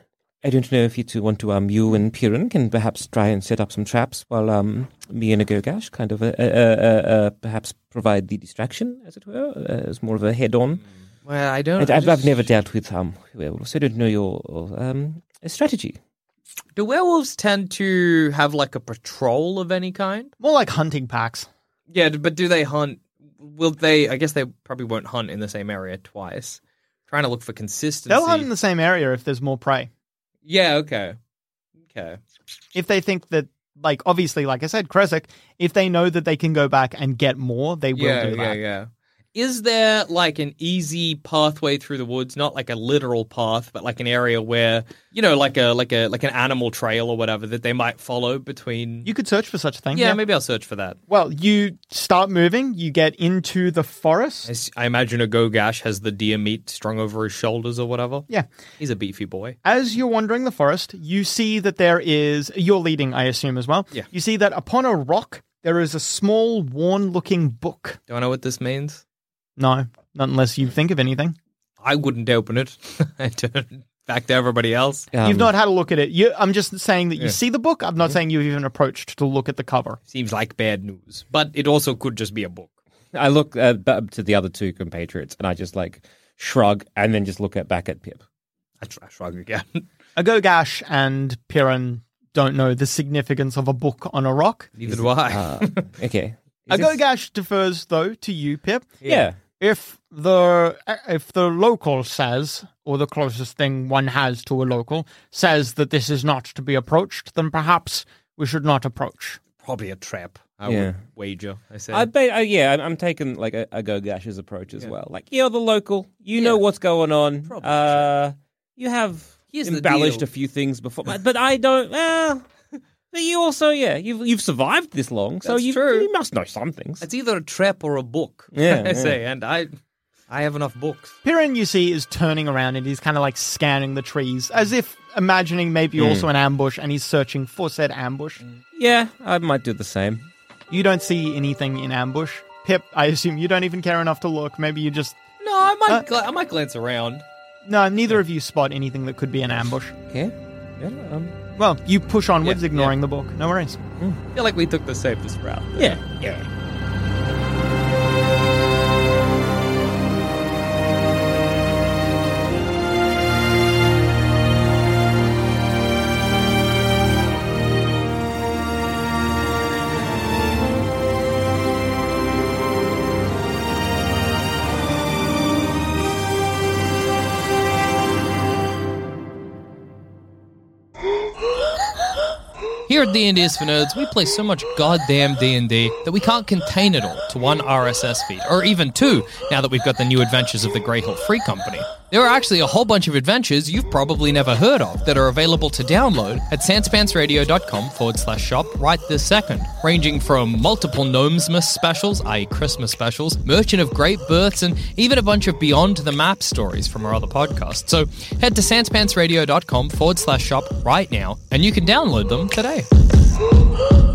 I don't know if you two want to, um, you and Piran can perhaps try and set up some traps while um, me and Agogash kind of uh, uh, uh, uh, perhaps provide the distraction, as it were, uh, as more of a head-on. Well, I don't. And I I've, I've just- never dealt with um, werewolves, so I don't know your um, strategy. Do werewolves tend to have like a patrol of any kind? More like hunting packs. Yeah, but do they hunt? Will they? I guess they probably won't hunt in the same area twice. Trying to look for consistency. They'll hunt in the same area if there's more prey. Yeah. Okay. Okay. If they think that, like, obviously, like I said, Krezk, if they know that they can go back and get more, they will Yeah. do Yeah. that. Yeah. Is there like an easy pathway through the woods, not like a literal path, but like an area where, you know, like a like a like an animal trail or whatever that they might follow between? You could search for such a thing. yeah, maybe I'll search for that. Well, you start moving, you get into the forest. I, s- I imagine a Gogash has the deer meat strung over his shoulders or whatever. Yeah. He's a beefy boy. As you're wandering the forest, you see that there is, you're leading, I assume, as well. Yeah. You see that upon a rock, there is a small, worn-looking book. Do I know what this means? No, not unless you think of anything. I wouldn't open it. I turn back to everybody else. Um, You've not had a look at it. You, I'm just saying that you Yeah. see the book. I'm not saying you've even approached to look at the cover. Seems like bad news, but it also could just be a book. I look uh, b- to the other two compatriots and I just like shrug and then just look at back at Pip. I, tr- I shrug again. Agogash and Piran don't know the significance of a book on a rock. Neither do I. Uh, okay. Is this- Agogash defers, though, to you, Pip. Yeah. If the if the local says, or the closest thing one has to a local, says that this is not to be approached, then perhaps we should not approach. Probably a trap, I Yeah. would wager. I say. I bet, uh, yeah, I'm, I'm taking like a, a Gogash's approach as well. Like, you're the local, you know Yeah. what's going on. Probably Uh, you have Here's the embellished deal. a few things before, but, but I don't. Well, but you also, yeah, you've you've survived this long, so That's you true. you must know some things. It's either a trap or a book. Yeah, I yeah. say, and I, I have enough books. Piran, you see, is turning around and he's kind of like scanning the trees, as if imagining maybe also an ambush, and he's searching for said ambush. Yeah, I might do the same. You don't see anything in ambush. Pip, I assume you don't even care enough to look. Maybe you just... No, I might, Uh, gla- I might glance around. No, neither of you spot anything that could be an ambush. Okay. Yeah. Um, Well, you push onwards, Yeah, ignoring the book. No worries. I feel like we took the safest route. yeah. Yeah. Here at D and D is for Nerds, we play so much goddamn D and D that we can't contain it all to one R S S feed, or even two, now that we've got the new adventures of the Greyhill Free Company. There are actually a whole bunch of adventures you've probably never heard of that are available to download at sanspantsradio.com forward slash shop right this second, ranging from multiple Gnomesmas specials, that is. Christmas specials, Merchant of Great Births, and even a bunch of Beyond the Map stories from our other podcasts. So head to sanspantsradio.com forward slash shop right now, and you can download them today.